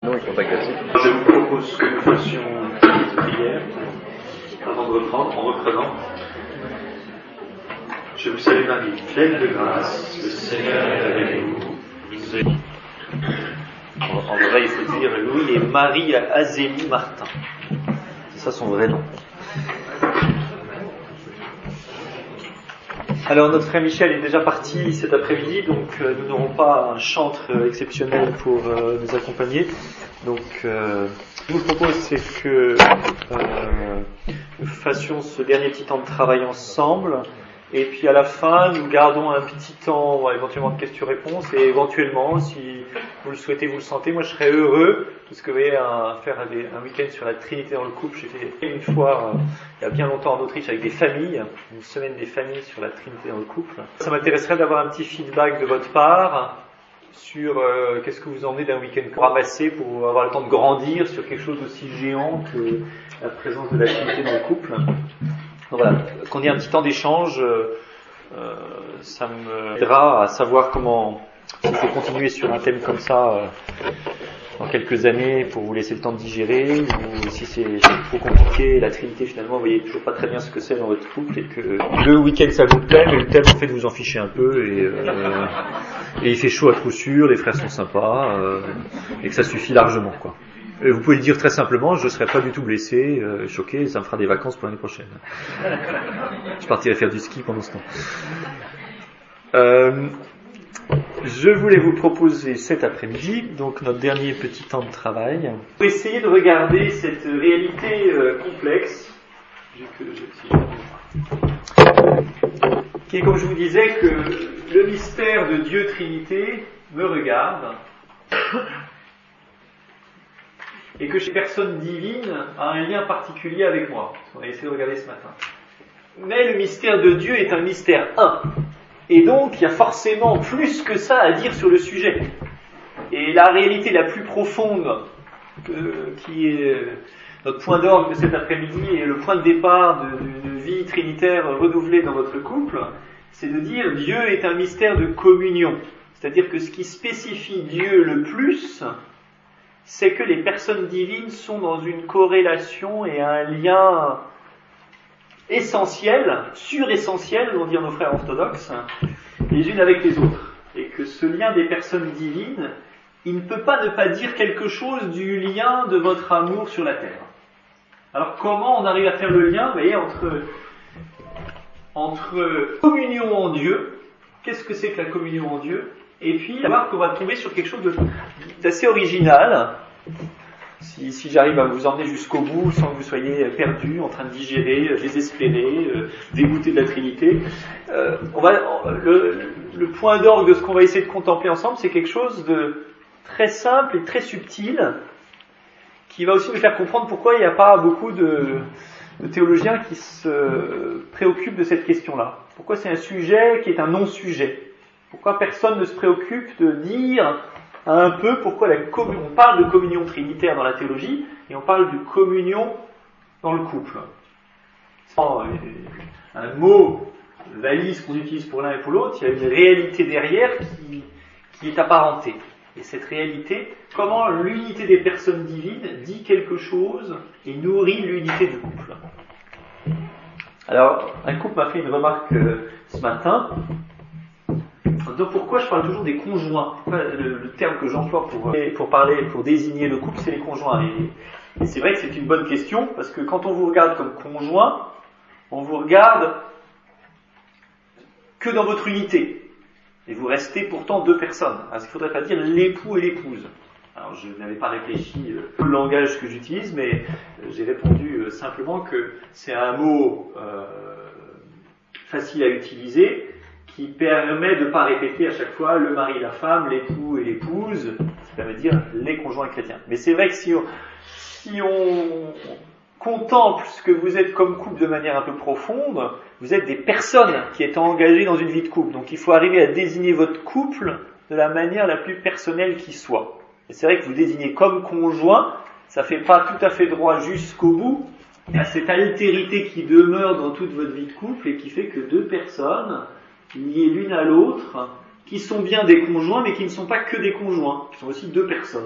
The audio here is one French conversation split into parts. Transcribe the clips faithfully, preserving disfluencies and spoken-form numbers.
Non, ils sont pas cassés. Je vous propose que nous fassions une prière avant de reprendre, en reprenant. Je vous salue Marie, pleine de grâce, le Seigneur est avec vous. Vous êtes... En vrai, il faut dire Louis et Marie Azélie Martin. C'est ça son vrai nom. Alors notre frère Michel est déjà parti cet après-midi, donc euh, nous n'aurons pas un chantre euh, exceptionnel pour euh, nous accompagner. Donc euh, ce que je vous propose, c'est que euh, nous fassions ce dernier petit temps de travail ensemble, et puis à la fin nous gardons un petit temps bon, éventuellement de questions-réponses, et éventuellement, si vous le souhaitez, vous le sentez, moi je serais heureux, parce que vous voyez, un, faire un, un week-end sur la Trinité dans le couple, j'ai fait une fois euh, il y a bien longtemps en Autriche avec des familles, une semaine des familles sur la Trinité dans le couple. Ça m'intéresserait d'avoir un petit feedback de votre part sur euh, qu'est-ce que vous emmenez d'un week-end pour ramasser, pour avoir le temps de grandir sur quelque chose d'aussi géant que la présence de la Trinité dans le couple. Donc voilà, qu'on ait un petit temps d'échange, euh, euh, ça me aidera à savoir comment il faut continuer sur un thème comme ça euh, dans quelques années pour vous laisser le temps de digérer, ou si c'est trop compliqué, la Trinité finalement vous voyez toujours pas très bien ce que c'est dans votre couple, et que le week-end ça vous plaît, mais le thème en fait vous en fichez un peu, et, euh, et il fait chaud à coup sûr, les frères sont sympas, euh, et que ça suffit largement quoi. Et vous pouvez le dire très simplement, je ne serai pas du tout blessé, euh, choqué, ça me fera des vacances pour l'année prochaine. Je partirai faire du ski pendant ce temps. Euh, je voulais vous proposer cet après-midi, donc notre dernier petit temps de travail, pour essayer de regarder cette réalité euh, complexe, qui est, comme je vous disais, que le mystère de Dieu Trinité me regarde, et que chaque personne divine a un lien particulier avec moi. On a essayé de regarder ce matin. Mais le mystère de Dieu est un mystère un. Et donc, il y a forcément plus que ça à dire sur le sujet. Et la réalité la plus profonde, que, qui est notre point d'orgue de cet après-midi et le point de départ de, de, de vie trinitaire renouvelée dans votre couple, c'est de dire Dieu est un mystère de communion. C'est-à-dire que ce qui spécifie Dieu le plus, c'est que les personnes divines sont dans une corrélation et un lien essentiel, suressentiel, vont dire nos frères orthodoxes, les unes avec les autres. Et que ce lien des personnes divines, il ne peut pas ne pas dire quelque chose du lien de votre amour sur la terre. Alors comment on arrive à faire le lien, vous voyez, entre, entre communion en Dieu, qu'est-ce que c'est que la communion en Dieu ? Et puis, voir qu'on va tomber sur quelque chose de, d'assez original, si, si j'arrive à vous emmener jusqu'au bout, sans que vous soyez perdu, en train de digérer, désespéré, euh, dégoûté de la Trinité. Euh, on va, le, le point d'orgue de ce qu'on va essayer de contempler ensemble, c'est quelque chose de très simple et très subtil, qui va aussi nous faire comprendre pourquoi il n'y a pas beaucoup de, de théologiens qui se préoccupent de cette question-là. Pourquoi c'est un sujet qui est un non-sujet. Pourquoi personne ne se préoccupe de dire un peu pourquoi la communion, on parle de communion trinitaire dans la théologie et on parle de communion dans le couple. C'est un mot valise qu'on utilise pour l'un et pour l'autre, il y a une réalité derrière qui, qui est apparentée. Et cette réalité, comment l'unité des personnes divines dit quelque chose et nourrit l'unité du couple. Alors, un couple m'a fait une remarque euh, ce matin. Donc pourquoi je parle toujours des conjoints ? Le, le terme que j'emploie pour, pour parler, pour désigner le couple, c'est les conjoints. Et, et c'est vrai que c'est une bonne question, parce que quand on vous regarde comme conjoint, on vous regarde que dans votre unité. Et vous restez pourtant deux personnes. Alors, il ne faudrait pas dire l'époux et l'épouse. Alors je n'avais pas réfléchi euh, le langage que j'utilise, mais euh, j'ai répondu euh, simplement que c'est un mot euh, facile à utiliser, qui permet de ne pas répéter à chaque fois le mari et la femme, l'époux et l'épouse, ça veut dire les conjoints chrétiens. Mais c'est vrai que si on, si on contemple ce que vous êtes comme couple de manière un peu profonde, vous êtes des personnes qui êtes engagées dans une vie de couple. Donc il faut arriver à désigner votre couple de la manière la plus personnelle qui soit. Et c'est vrai que vous désignez comme conjoint, ça ne fait pas tout à fait droit jusqu'au bout. Il y a cette altérité qui demeure dans toute votre vie de couple et qui fait que deux personnes liées l'une à l'autre, qui sont bien des conjoints, mais qui ne sont pas que des conjoints, qui sont aussi deux personnes.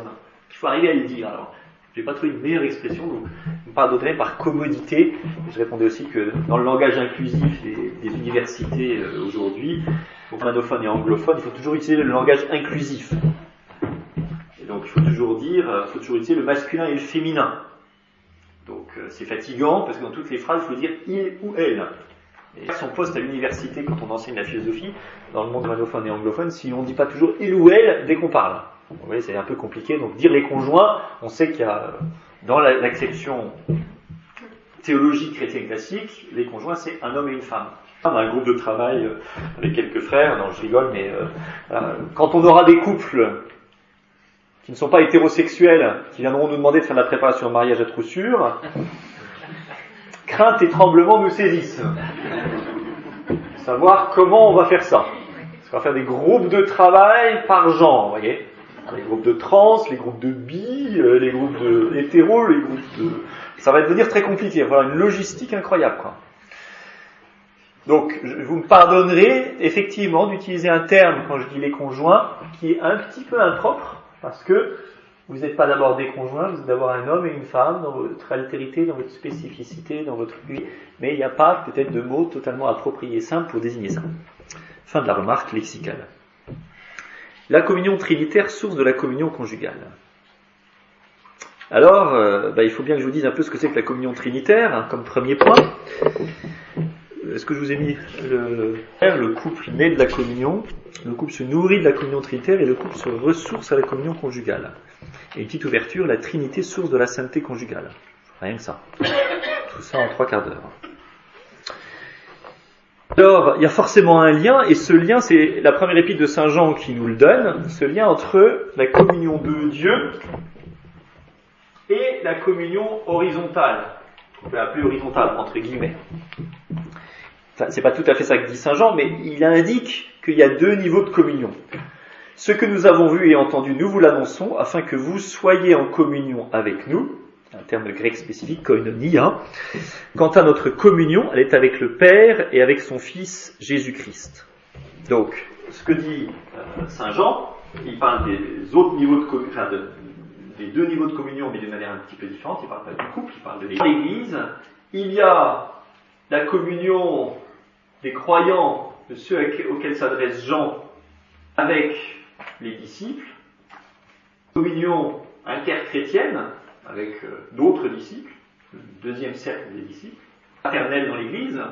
Il faut arriver à le dire. Alors, je n'ai pas trouvé une meilleure expression, donc je me pardonnerai par commodité. Je répondais aussi que dans le langage inclusif des, des universités euh, aujourd'hui, pour francophones et anglophones, il faut toujours utiliser le langage inclusif. Et donc il faut toujours dire, il faut toujours utiliser le masculin et le féminin. Donc euh, c'est fatigant parce que dans toutes les phrases, il faut dire il ou elle. Et son poste à l'université, quand on enseigne la philosophie, dans le monde francophone et anglophone, si on ne dit pas toujours il ou elle dès qu'on parle. Vous voyez, c'est un peu compliqué. Donc dire les conjoints, on sait qu'il y a, dans la, l'acception théologique chrétienne classique, les conjoints c'est un homme et une femme. On a un groupe de travail avec quelques frères, non je rigole, mais euh, voilà. Quand on aura des couples qui ne sont pas hétérosexuels, qui viendront nous demander de faire de la préparation au mariage à trous sûrs, crainte et tremblement nous saisissent. Savoir comment on va faire ça. Parce qu'on va faire des groupes de travail par genre, vous voyez. Les groupes de trans, les groupes de bi, les groupes de hétéros, les groupes de... Ça va devenir très compliqué, il va y avoir une logistique incroyable, quoi. Donc, vous me pardonnerez, effectivement, d'utiliser un terme, quand je dis les conjoints, qui est un petit peu impropre, parce que vous n'êtes pas d'abord des conjoints, vous êtes d'abord un homme et une femme, dans votre altérité, dans votre spécificité, dans votre vie, mais il n'y a pas peut-être de mots totalement appropriés, simples pour désigner ça. Fin de la remarque lexicale. La communion trinitaire, source de la communion conjugale. Alors, euh, bah, il faut bien que je vous dise un peu ce que c'est que la communion trinitaire, hein, comme premier point. Est-ce que je vous ai mis le, le couple naît de la communion, le couple se nourrit de la communion trinitaire et le couple se ressource à la communion conjugale. Et une petite ouverture, la Trinité, source de la sainteté conjugale. Rien que ça. Tout ça en trois quarts d'heure. Alors, il y a forcément un lien, et ce lien, c'est la première épître de Saint Jean qui nous le donne, ce lien entre la communion de Dieu et la communion horizontale, qu'on peut appeler horizontale, entre guillemets. Enfin, c'est pas tout à fait ça que dit Saint Jean, mais il indique qu'il y a deux niveaux de communion. Ce que nous avons vu et entendu, nous vous l'annonçons, afin que vous soyez en communion avec nous, un terme grec spécifique, koinonia. Quant à notre communion, elle est avec le Père et avec son Fils Jésus-Christ. Donc, ce que dit euh, Saint Jean, il parle des autres niveaux de communion, enfin de, des deux niveaux de communion, mais d'une manière un petit peu différente. Il parle pas du couple, il parle de l'Église. Il y a la communion des croyants, de ceux auxquels s'adresse Jean, avec les disciples. Communion interchrétienne, avec euh, d'autres disciples, le deuxième cercle des disciples, fraternelle dans l'Église.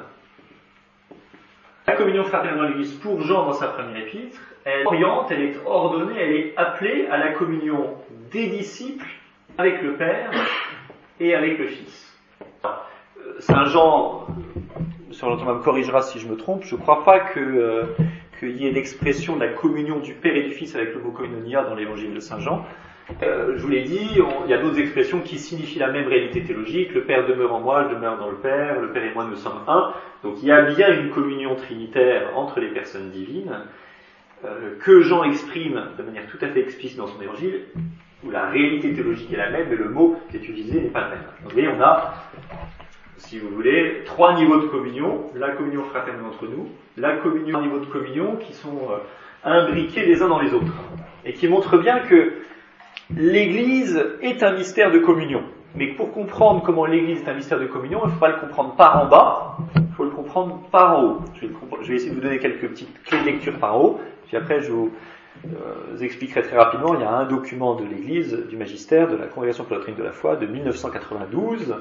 La communion fraternelle dans l'Église pour Jean dans sa première épître, elle oriente, elle est ordonnée, elle est appelée à la communion des disciples avec le Père et avec le Fils. Saint Jean, sur l'autre me corrigera si je me trompe, je ne crois pas que, euh, qu'il y ait l'expression de la communion du Père et du Fils avec le mot koinonia dans l'évangile de Saint Jean. Euh, je vous l'ai dit, on, il y a d'autres expressions qui signifient la même réalité théologique. Le Père demeure en moi, je demeure dans le Père, le Père et moi nous sommes un. Donc il y a bien une communion trinitaire entre les personnes divines euh, que Jean exprime de manière tout à fait explicite dans son évangile, où la réalité théologique est la même, mais le mot qui est utilisé n'est pas le même. Donc vous voyez, on a, si vous voulez, trois niveaux de communion. La communion fraternelle entre nous, la communion, trois niveaux de communion qui sont euh, imbriqués les uns dans les autres, et qui montrent bien que l'Église est un mystère de communion. Mais pour comprendre comment l'Église est un mystère de communion, il ne faut pas le comprendre par en bas, il faut le comprendre par en haut. Je vais, je vais essayer de vous donner quelques petites clés de lecture par en haut, puis après je vous, euh, vous expliquerai très rapidement. Il y a un document de l'Église, du magistère, de la Congrégation pour la doctrine de la foi, de dix-neuf cent quatre-vingt-douze,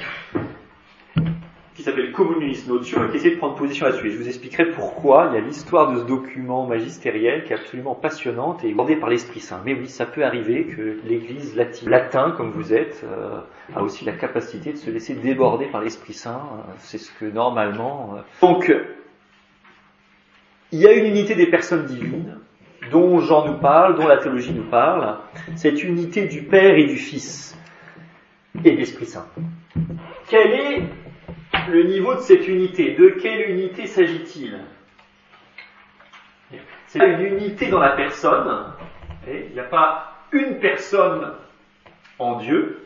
qui s'appelle Communis Notio, et qui essaie de prendre position là-dessus. Et je vous expliquerai pourquoi il y a l'histoire de ce document magistériel qui est absolument passionnante et bordée par l'Esprit Saint. Mais oui, ça peut arriver que l'Église latine, latin comme vous êtes, euh, a aussi la capacité de se laisser déborder par l'Esprit Saint. C'est ce que normalement... Euh... Donc, il y a une unité des personnes divines, dont Jean nous parle, dont la théologie nous parle. Cette unité du Père et du Fils et de l'Esprit Saint. Quelle est le niveau de cette unité? De quelle unité s'agit-il? C'est une unité dans la personne. Il n'y a pas une personne en Dieu.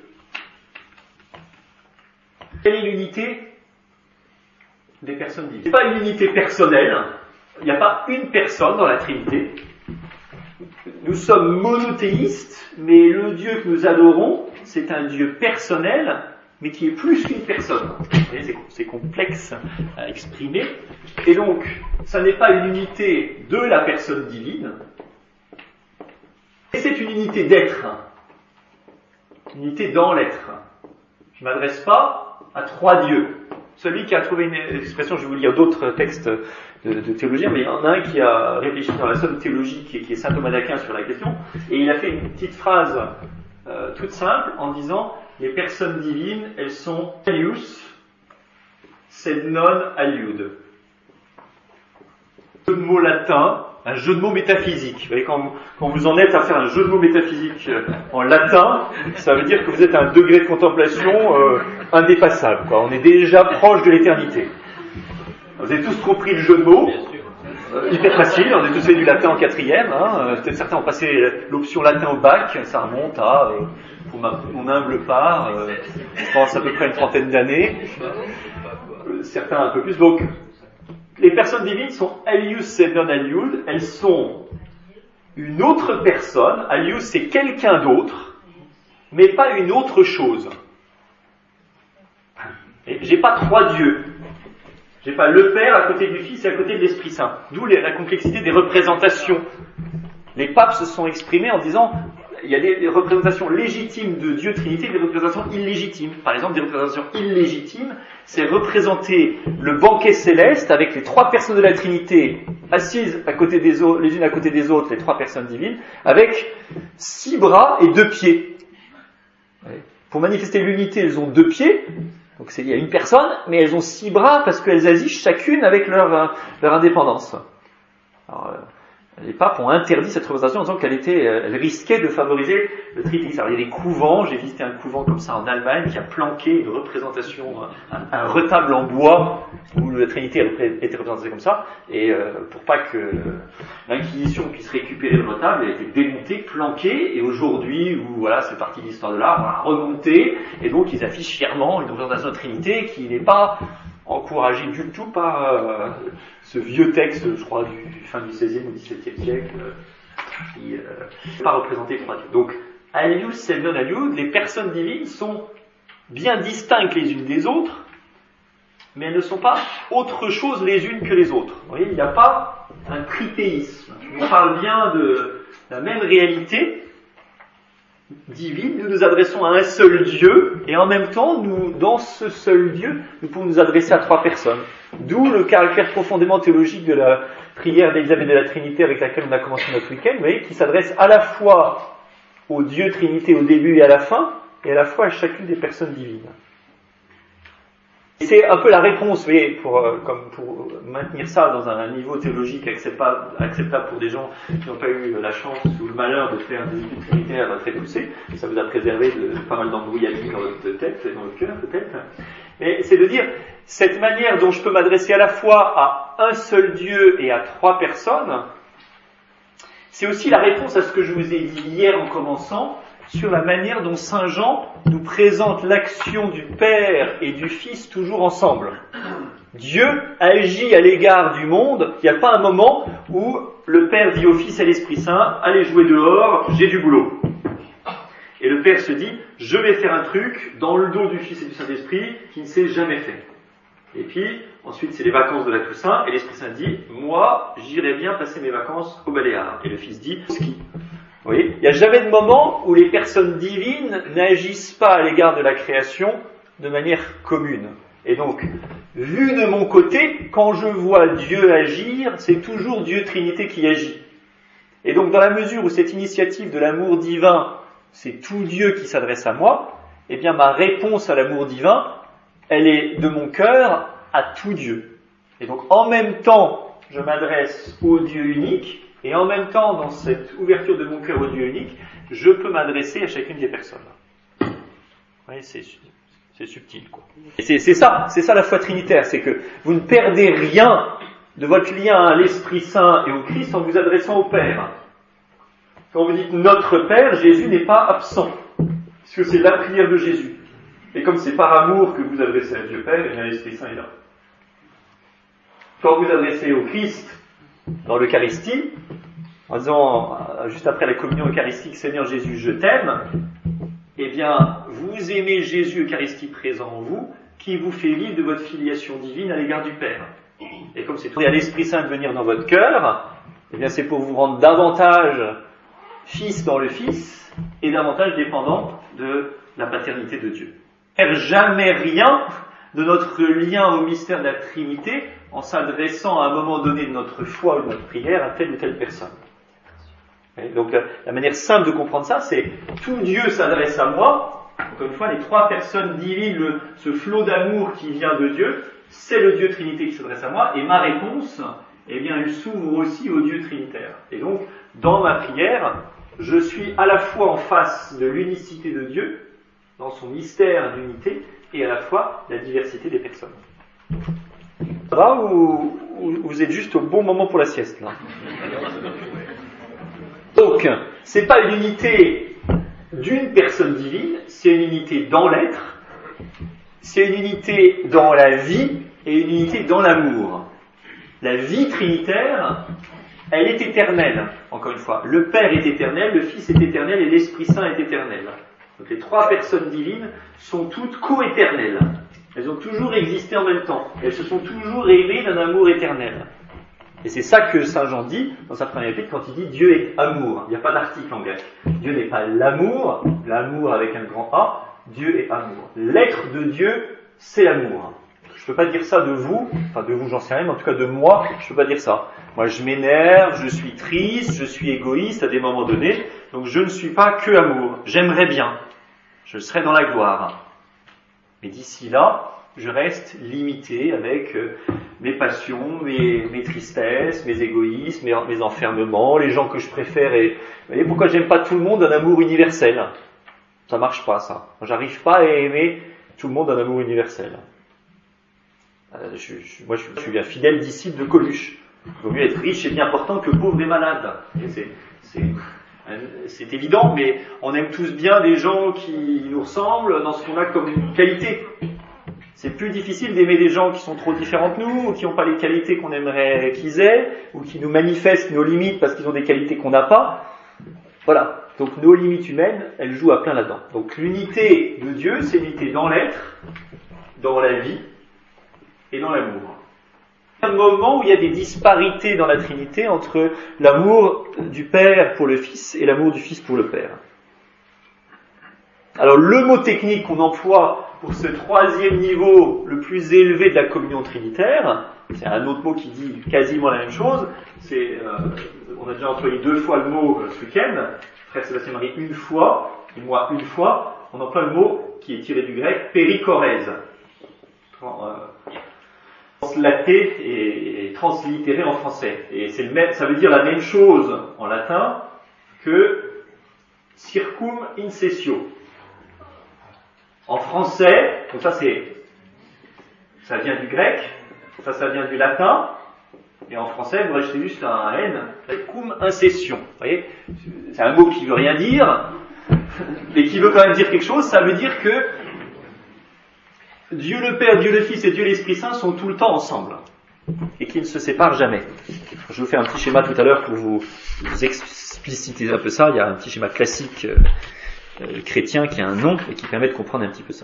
Quelle est l'unité des personnes divines? Ce n'est pas une unité personnelle. Il n'y a pas une personne dans la Trinité. nous sommes monothéistes, mais le Dieu que nous adorons, c'est un Dieu personnel, mais qui est plus qu'une personne. Vous voyez, c'est, c'est complexe à exprimer. Et donc, ça n'est pas une unité de la personne divine, et c'est une unité d'être. Une unité dans l'être. Je ne m'adresse pas à trois dieux. Celui qui a trouvé une expression, je vais vous lire d'autres textes de, de théologiens, mais il y en a un qui a réfléchi dans la somme théologique, qui est, qui est saint Thomas d'Aquin sur la question, et il a fait une petite phrase euh, toute simple en disant « Les personnes divines, elles sont alius, sed non aliud ». Un jeu de mots latin, un jeu de mots métaphysique. Vous voyez, quand, quand vous en êtes à faire un jeu de mots métaphysique en latin, ça veut dire que vous êtes à un degré de contemplation euh, indépassable, quoi. On est déjà proche de l'éternité. Vous avez tous compris le jeu de mots, euh, hyper facile, on a tous fait du latin en quatrième, hein. Peut-être certains ont passé l'option latin au bac, ça remonte à, euh, pour ma, mon humble part, euh, je pense à peu près une trentaine d'années, euh, certains un peu plus. Donc, les personnes divines sont alius sed non aliud, elles sont une autre personne. Alius, c'est quelqu'un d'autre, mais pas une autre chose. Et j'ai pas trois dieux. J'ai pas le Père à côté du Fils et à côté de l'Esprit Saint. D'où la complexité des représentations. Les papes se sont exprimés en disant il y a des représentations légitimes de Dieu Trinité et des représentations illégitimes. Par exemple, des représentations illégitimes, c'est représenter le banquet céleste avec les trois personnes de la Trinité assises à côté des autres, les unes à côté des autres, les trois personnes divines, avec six bras et deux pieds. Pour manifester l'unité, elles ont deux pieds, donc c'est, il y a une personne, mais elles ont six bras parce qu'elles agissent chacune avec leur, leur indépendance. Alors, les papes ont interdit cette représentation en disant qu'elle était, elle risquait de favoriser le trinitarisme. Alors il y a des couvents, j'ai visité un couvent comme ça en Allemagne qui a planqué une représentation, un, un retable en bois où la Trinité était représentée comme ça, et euh, pour pas que l'Inquisition puisse récupérer le retable, elle a été démontée, planquée, et aujourd'hui, où voilà, c'est partie de l'histoire de l'art, on l'a remontée, et donc ils affichent fièrement une représentation de Trinité qui n'est pas encouragé du tout par euh, ce vieux texte, je crois, du, du fin du seizième ou dix-septième siècle, euh, qui n'est euh, pas représenté trois dieux. Donc, alius sed non aliud, les personnes divines sont bien distinctes les unes des autres, mais elles ne sont pas autre chose les unes que les autres. Vous voyez, il n'y a pas un trithéisme. On parle bien de la même réalité divine, nous nous adressons à un seul Dieu, et en même temps, nous, dans ce seul Dieu, nous pouvons nous adresser à trois personnes. D'où le caractère profondément théologique de la prière d'Examen de la Trinité avec laquelle on a commencé notre week-end, vous voyez, qui s'adresse à la fois au Dieu Trinité au début et à la fin, et à la fois à chacune des personnes divines. Et c'est un peu la réponse, vous voyez, pour, euh, comme pour maintenir ça dans un niveau théologique acceptable, acceptable pour des gens qui n'ont pas eu la chance ou le malheur de faire des études trinitaires très poussées. Ça vous a préservé de pas mal d'embrouillaments dans votre tête et dans le cœur, peut-être. Mais c'est de dire, cette manière dont je peux m'adresser à la fois à un seul Dieu et à trois personnes, c'est aussi la réponse à ce que je vous ai dit hier en commençant, sur la manière dont Saint Jean nous présente l'action du Père et du Fils toujours ensemble. Dieu agit à l'égard du monde, il n'y a pas un moment où le Père dit au Fils et à l'Esprit Saint, allez jouer dehors, j'ai du boulot. Et le Père se dit, je vais faire un truc dans le dos du Fils et du Saint-Esprit qui ne s'est jamais fait. Et puis, ensuite c'est les vacances de la Toussaint, et l'Esprit Saint dit, moi, j'irai bien passer mes vacances au Baléares. Et le Fils dit, au ski. Vous voyez, il n'y a jamais de moment où les personnes divines n'agissent pas à l'égard de la création de manière commune. Et donc, vu de mon côté, quand je vois Dieu agir, c'est toujours Dieu Trinité qui agit. Et donc, dans la mesure où cette initiative de l'amour divin, c'est tout Dieu qui s'adresse à moi, eh bien, ma réponse à l'amour divin, elle est de mon cœur à tout Dieu. Et donc, en même temps, je m'adresse au Dieu unique, et en même temps, dans cette ouverture de mon cœur au Dieu unique, je peux m'adresser à chacune des personnes. Vous voyez, c'est, c'est subtil, quoi. Et c'est, c'est ça, c'est ça la foi trinitaire, c'est que vous ne perdez rien de votre lien à l'Esprit Saint et au Christ en vous adressant au Père. Quand vous dites notre Père, Jésus n'est pas absent, puisque c'est la prière de Jésus. Et comme c'est par amour que vous adressez à Dieu Père, et bien l'Esprit Saint est là. Quand vous adressez au Christ, dans l'Eucharistie, en disant, juste après la communion eucharistique, Seigneur Jésus, je t'aime, eh bien, vous aimez Jésus eucharistique présent en vous, qui vous fait vivre de votre filiation divine à l'égard du Père. Et comme c'est tourné à l'Esprit Saint de venir dans votre cœur, eh bien, c'est pour vous rendre davantage fils dans le Fils et davantage dépendant de la paternité de Dieu. Faire jamais rien de notre lien au mystère de la Trinité en s'adressant à un moment donné de notre foi ou de notre prière à telle ou telle personne. Et donc la manière simple de comprendre ça, c'est tout Dieu s'adresse à moi. Encore une fois, les trois personnes divines, le, ce flot d'amour qui vient de Dieu, c'est le Dieu Trinité qui s'adresse à moi, et ma réponse, eh bien, elle s'ouvre aussi au Dieu Trinitaire. Et donc, dans ma prière, je suis à la fois en face de l'unicité de Dieu, dans son mystère d'unité, et à la fois la diversité des personnes. Ça va ou, ou vous êtes juste au bon moment pour la sieste, là? Donc, c'est pas une unité d'une personne divine, c'est une unité dans l'être, c'est une unité dans la vie et une unité dans l'amour. La vie trinitaire, elle est éternelle, encore une fois. Le Père est éternel, le Fils est éternel et l'Esprit Saint est éternel. Donc les trois personnes divines sont toutes co-éternelles. Elles ont toujours existé en même temps. Elles se sont toujours aimées d'un amour éternel. Et c'est ça que Saint Jean dit dans sa première épître quand il dit Dieu est amour. Il n'y a pas d'article en grec. Dieu n'est pas l'amour, l'amour avec un grand A. Dieu est amour. L'être de Dieu, c'est l'amour. Je ne peux pas dire ça de vous, enfin de vous j'en sais rien, mais en tout cas de moi, je ne peux pas dire ça. Moi je m'énerve, je suis triste, je suis égoïste à des moments donnés, donc je ne suis pas que amour. J'aimerais bien, je serai dans la gloire. Mais d'ici là, je reste limité avec mes passions, mes, mes tristesses, mes égoïsmes, mes, mes enfermements, les gens que je préfère. Et, vous voyez pourquoi j'aime pas tout le monde un amour universel? Ça marche pas, ça. J'arrive pas à aimer tout le monde un amour universel. Euh, je, je, moi, je, je suis un fidèle disciple de Coluche. Il vaut mieux être riche et bien portant que pauvre et malade. Et c'est, c'est, c'est évident, mais on aime tous bien des gens qui nous ressemblent dans ce qu'on a comme une qualité. C'est plus difficile d'aimer des gens qui sont trop différents de nous, ou qui n'ont pas les qualités qu'on aimerait qu'ils aient, ou qui nous manifestent nos limites parce qu'ils ont des qualités qu'on n'a pas. Voilà. Donc nos limites humaines, elles jouent à plein là-dedans. Donc l'unité de Dieu, c'est l'unité dans l'être, dans la vie et dans l'amour. Un moment où il y a des disparités dans la Trinité entre l'amour du Père pour le Fils et l'amour du Fils pour le Père. Alors le mot technique qu'on emploie pour ce troisième niveau le plus élevé de la communion trinitaire, c'est un autre mot qui dit quasiment la même chose, c'est, euh, on a déjà employé deux fois le mot euh, ce week-end, Frère Sébastien Marie une fois, et moi une fois, on emploie le mot qui est tiré du grec, périkorèse, euh, translaté et, et translittéré en français. Et c'est le même, ça veut dire la même chose en latin que circum incessio. En français, donc ça c'est, ça vient du grec, ça ça vient du latin, et en français vous rajoutez juste un N, cum incession. Vous voyez, c'est un mot qui veut rien dire, mais qui veut quand même dire quelque chose. Ça veut dire que Dieu le Père, Dieu le Fils et Dieu l'Esprit Saint sont tout le temps ensemble, et qu'ils ne se séparent jamais. Je vous fais un petit schéma tout à l'heure pour vous, vous expliciter un peu ça. Il y a un petit schéma classique euh, euh, chrétien qui a un nom et qui permet de comprendre un petit peu ça.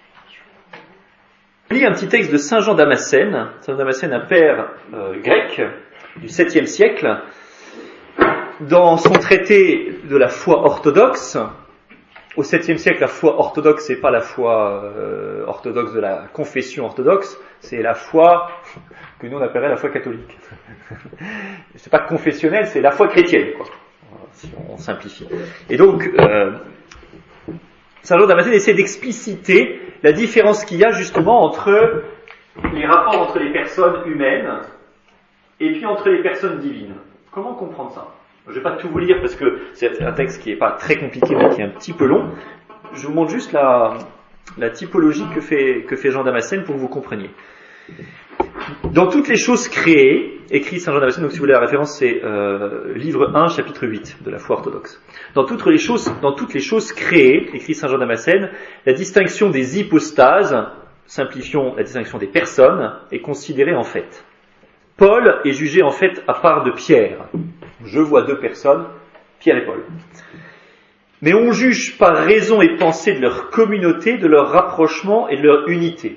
Je lis un petit texte de Saint Jean Damascène. Saint Jean Damascène, un père euh, grec du septième siècle, dans son traité de la foi orthodoxe. Au septième siècle, la foi orthodoxe, c'est pas la foi euh, orthodoxe de la confession orthodoxe, c'est la foi que nous on appellerait la foi catholique. C'est pas confessionnel, c'est la foi chrétienne, quoi, si on simplifie. Et donc, euh, Saint Jean Damascène essaie d'expliciter la différence qu'il y a justement entre les rapports entre les personnes humaines et puis entre les personnes divines. Comment comprendre ça ? Je ne vais pas tout vous lire parce que c'est un texte qui n'est pas très compliqué mais qui est un petit peu long. Je vous montre juste la, la typologie que fait, que fait Jean Damascène pour que vous compreniez. Dans toutes les choses créées, écrit Saint Jean Damascène, donc si vous voulez la référence c'est euh, livre un, chapitre huit de la foi orthodoxe. Dans toutes les choses, dans toutes les choses créées, écrit Saint Jean Damascène, la distinction des hypostases, simplifions la distinction des personnes, est considérée en fait. Paul est jugé en fait à part de Pierre. Je vois deux personnes, Pierre et Paul. Mais on juge par raison et pensée de leur communauté, de leur rapprochement et de leur unité.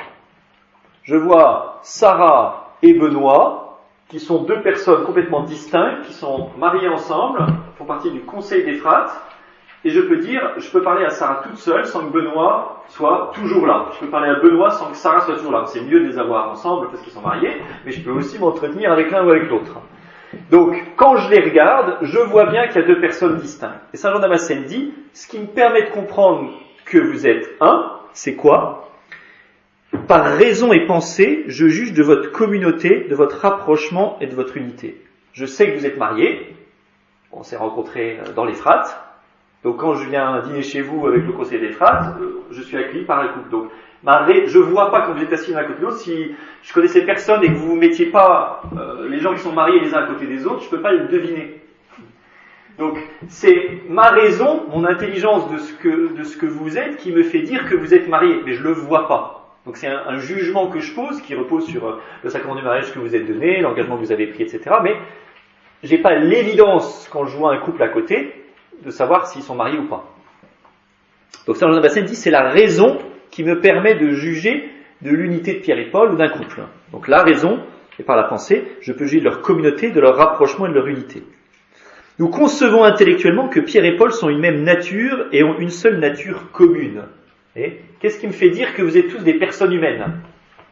Je vois Sarah et Benoît, qui sont deux personnes complètement distinctes, qui sont mariées ensemble, font partie du conseil d'Éphrate, et je peux dire, je peux parler à Sarah toute seule sans que Benoît soit toujours là. Je peux parler à Benoît sans que Sarah soit toujours là. C'est mieux de les avoir ensemble parce qu'ils sont mariés, mais je peux aussi m'entretenir avec l'un ou avec l'autre. Donc, quand je les regarde, je vois bien qu'il y a deux personnes distinctes. Et Saint Jean Damascène dit, ce qui me permet de comprendre que vous êtes un, c'est quoi ? Par raison et pensée, je juge de votre communauté, de votre rapprochement et de votre unité. Je sais que vous êtes mariés, on s'est rencontrés dans l'Éphrate, donc quand je viens dîner chez vous avec le conseil d'Éphrate, je suis accueilli par un couple. Donc, je ne vois pas quand vous êtes assis l'un à côté de l'autre, si je connaissais personne et que vous ne vous mettiez pas euh, les gens qui sont mariés les uns à côté des autres, je ne peux pas le deviner. Donc, c'est ma raison, mon intelligence de ce, que, de ce que vous êtes qui me fait dire que vous êtes mariés, mais je ne le vois pas. Donc c'est un, un jugement que je pose qui repose sur le sacrement du mariage que vous êtes donné, l'engagement que vous avez pris, et cetera. Mais je n'ai pas l'évidence, quand je vois un couple à côté, de savoir s'ils sont mariés ou pas. Donc Saint Jean Damascène dit c'est la raison qui me permet de juger de l'unité de Pierre et Paul ou d'un couple. Donc la raison, et par la pensée, je peux juger de leur communauté, de leur rapprochement et de leur unité. Nous concevons intellectuellement que Pierre et Paul sont une même nature et ont une seule nature commune. Et qu'est-ce qui me fait dire que vous êtes tous des personnes humaines ?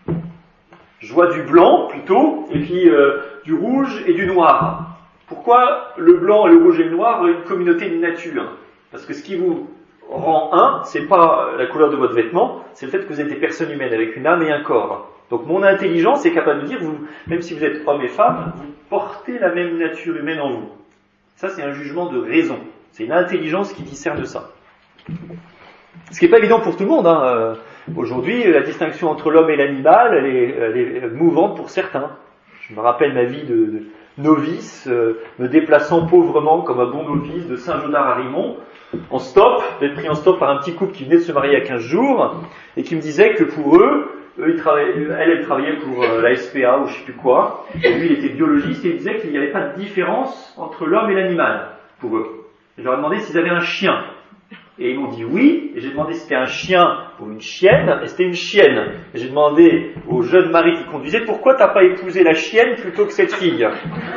Je vois du blanc plutôt, et puis euh, du rouge et du noir. Pourquoi le blanc, le rouge et le noir ont une communauté de nature ? Parce que ce qui vous rend un, c'est pas la couleur de votre vêtement, c'est le fait que vous êtes des personnes humaines avec une âme et un corps. Donc mon intelligence est capable de dire, vous, même si vous êtes homme et femme, vous portez la même nature humaine en vous. Ça, c'est un jugement de raison. C'est une intelligence qui discerne ça. Ce qui n'est pas évident pour tout le monde. Hein. Aujourd'hui, la distinction entre l'homme et l'animal, elle est, elle est mouvante pour certains. Je me rappelle ma vie de, de novice, euh, me déplaçant pauvrement comme un bon novice de Saint-Jodard à Rimont, en stop, d'être pris en stop par un petit couple qui venait de se marier il y a quinze jours, et qui me disait que pour eux, eux ils elle, elle travaillait pour euh, la S P A ou je sais plus quoi, et lui il était biologiste, et il disait qu'il n'y avait pas de différence entre l'homme et l'animal, pour eux. Je leur ai demandé s'ils avaient un chien. Et ils m'ont dit oui, et j'ai demandé si c'était un chien ou une chienne, et c'était une chienne. Et j'ai demandé au jeune mari qui conduisait, pourquoi t'as pas épousé la chienne plutôt que cette fille ?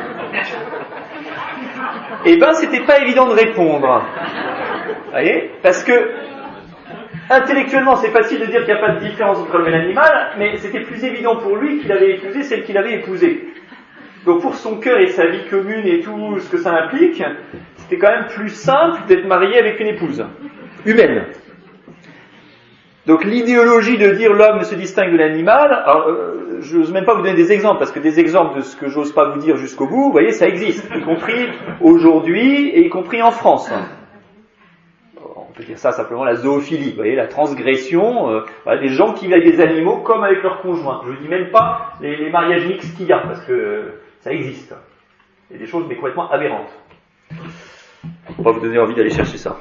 Eh ben, c'était pas évident de répondre. Vous voyez ? Parce que, intellectuellement, c'est facile de dire qu'il n'y a pas de différence entre l'homme et l'animal, mais c'était plus évident pour lui qu'il avait épousé celle qu'il avait épousée. Donc pour son cœur et sa vie commune et tout ce que ça implique, c'était quand même plus simple d'être marié avec une épouse humaine. Donc l'idéologie de dire l'homme se distingue de l'animal, alors euh, je n'ose même pas vous donner des exemples, parce que des exemples de ce que j'ose pas vous dire jusqu'au bout, vous voyez, ça existe, y compris aujourd'hui et y compris en France. On peut dire ça simplement la zoophilie, vous voyez, la transgression, euh, voilà, des gens qui vivent avec des animaux comme avec leurs conjoints. Je ne dis même pas les, les mariages mixtes qu'il y a, parce que euh, ça existe. Il y a des choses mais complètement aberrantes. On va vous donner envie d'aller chercher ça.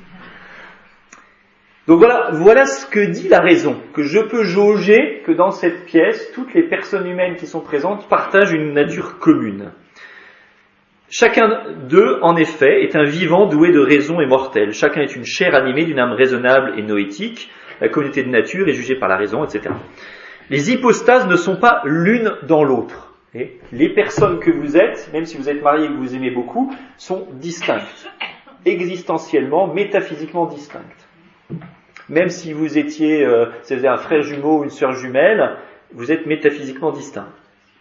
Donc voilà, voilà ce que dit la raison, que je peux jauger que dans cette pièce, toutes les personnes humaines qui sont présentes partagent une nature commune. Chacun d'eux, en effet, est un vivant doué de raison et mortel. Chacun est une chair animée d'une âme raisonnable et noétique. La communauté de nature est jugée par la raison, et cetera. Les hypostases ne sont pas l'une dans l'autre. Et les personnes que vous êtes, même si vous êtes mariés et que vous aimez beaucoup, sont distinctes. Existentiellement, métaphysiquement distinctes. Même si vous étiez, euh, si vous avez un frère jumeau ou une sœur jumelle, vous êtes métaphysiquement distincts.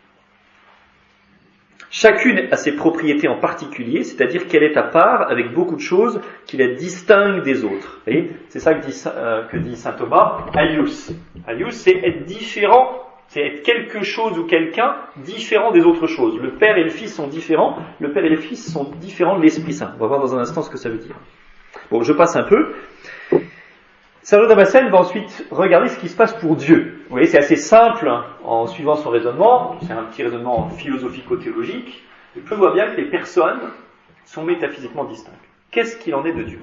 Chacune a ses propriétés en particulier, c'est-à-dire qu'elle est à part avec beaucoup de choses qui la distinguent des autres. Vous voyez, c'est ça que dit, euh, que dit saint Thomas, alius. Alius, c'est être différent, c'est être quelque chose ou quelqu'un différent des autres choses. Le Père et le Fils sont différents, le Père et le Fils sont différents de l'Esprit Saint. On va voir dans un instant ce que ça veut dire. Bon, je passe un peu. Saint Jean Damascène va ensuite regarder ce qui se passe pour Dieu. Vous voyez, c'est assez simple en suivant son raisonnement. C'est un petit raisonnement philosophico-théologique. Je vois bien que les personnes sont métaphysiquement distinctes. Qu'est-ce qu'il en est de Dieu ?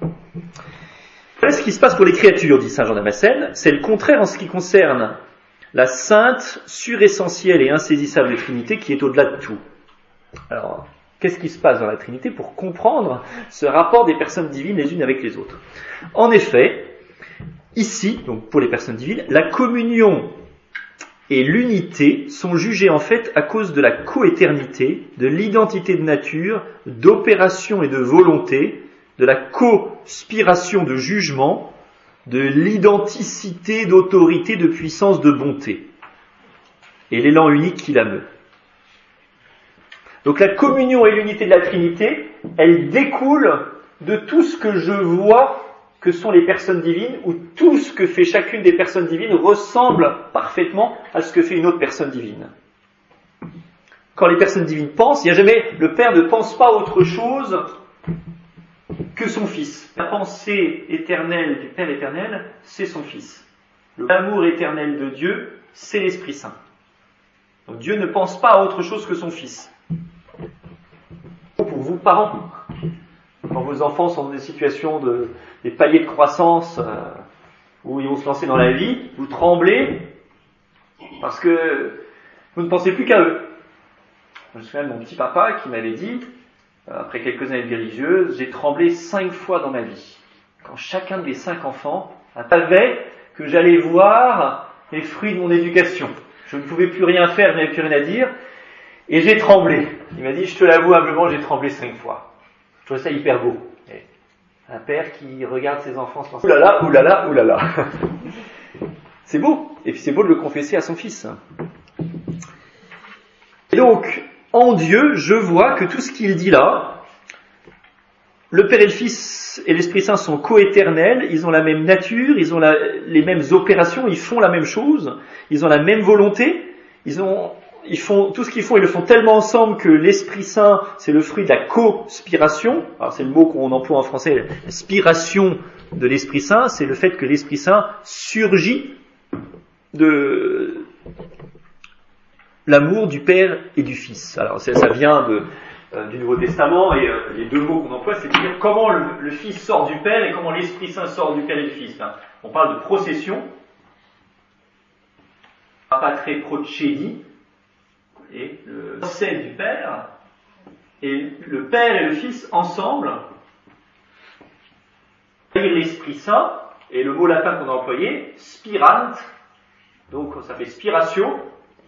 Voilà ce qui se passe pour les créatures, dit Saint Jean Damascène. C'est le contraire en ce qui concerne la sainte, suressentielle et insaisissable Trinité qui est au-delà de tout. Alors, qu'est-ce qui se passe dans la Trinité pour comprendre ce rapport des personnes divines les unes avec les autres? En effet, ici, donc pour les personnes divines, la communion et l'unité sont jugées en fait à cause de la coéternité, de l'identité de nature, d'opération et de volonté, de la co-spiration de jugement, de l'identicité d'autorité, de puissance, de bonté, et l'élan unique qui la meut. Donc la communion et l'unité de la Trinité, elles découlent de tout ce que je vois que sont les personnes divines, où tout ce que fait chacune des personnes divines ressemble parfaitement à ce que fait une autre personne divine. Quand les personnes divines pensent, il n'y a jamais, le Père ne pense pas autre chose que son Fils. La pensée éternelle du Père éternel, c'est son Fils. L'amour éternel de Dieu, c'est l'Esprit Saint. Donc Dieu ne pense pas à autre chose que son Fils. Pour vous, parents, quand vos enfants sont dans des situations de des paliers de croissance euh, où ils vont se lancer dans la vie, vous tremblez parce que vous ne pensez plus qu'à eux. Je me souviens de mon petit papa qui m'avait dit, euh, après quelques années de vie religieuse, j'ai tremblé cinq fois dans ma vie. Quand chacun de mes cinq enfants savait que j'allais voir les fruits de mon éducation. Je ne pouvais plus rien faire, je n'avais plus rien à dire, et j'ai tremblé. Il m'a dit, je te l'avoue humblement, j'ai tremblé cinq fois. Je trouvais ça hyper beau. Un père qui regarde ses enfants se lancer. Oulala, oulala, oulala. C'est beau. Et puis c'est beau de le confesser à son fils. Et donc, en Dieu, je vois que tout ce qu'il dit là, le Père et le Fils et l'Esprit Saint sont coéternels, ils ont la même nature, ils ont la, les mêmes opérations, ils font la même chose, ils ont la même volonté, ils ont... Ils font, tout ce qu'ils font, ils le font tellement ensemble que l'Esprit Saint, c'est le fruit de la co-spiration. Alors c'est le mot qu'on emploie en français, la spiration de l'Esprit Saint, c'est le fait que l'Esprit Saint surgit de l'amour du Père et du Fils. Alors ça, ça vient de, euh, du Nouveau Testament, et euh, les deux mots qu'on emploie, c'est de dire comment le, le Fils sort du Père et comment l'Esprit Saint sort du Père et du Fils. Hein. On parle de procession, patre procedi, et le c'est du Père, et le Père et le Fils ensemble, et l'Esprit Saint, et le mot latin qu'on a employé, spirant, donc ça fait spiration,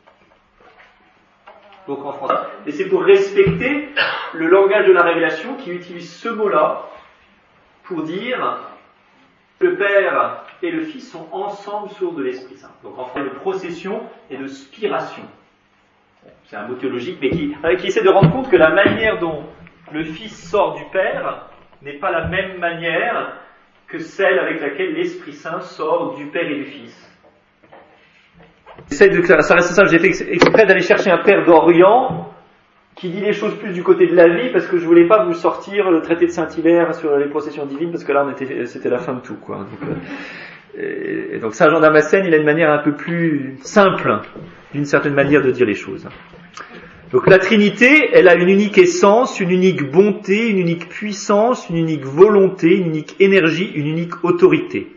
donc en français, et c'est pour respecter le langage de la révélation qui utilise ce mot-là pour dire que le Père et le Fils sont ensemble source de l'Esprit Saint. Donc en français, de procession et de spiration. C'est un mot théologique, mais qui, qui essaie de rendre compte que la manière dont le Fils sort du Père n'est pas la même manière que celle avec laquelle l'Esprit Saint sort du Père et du Fils. J'essaie de ça reste simple, j'ai fait exprès d'aller chercher un père d'Orient qui dit les choses plus du côté de la vie, parce que je voulais pas vous sortir le traité de Saint-Hilaire sur les processions divines, parce que là on était, c'était la fin de tout, quoi. Donc, euh, et donc Saint Jean Damascène, il a une manière un peu plus simple, d'une certaine manière de dire les choses. Donc la Trinité, elle a une unique essence, une unique bonté, une unique puissance, une unique volonté, une unique énergie, une unique autorité.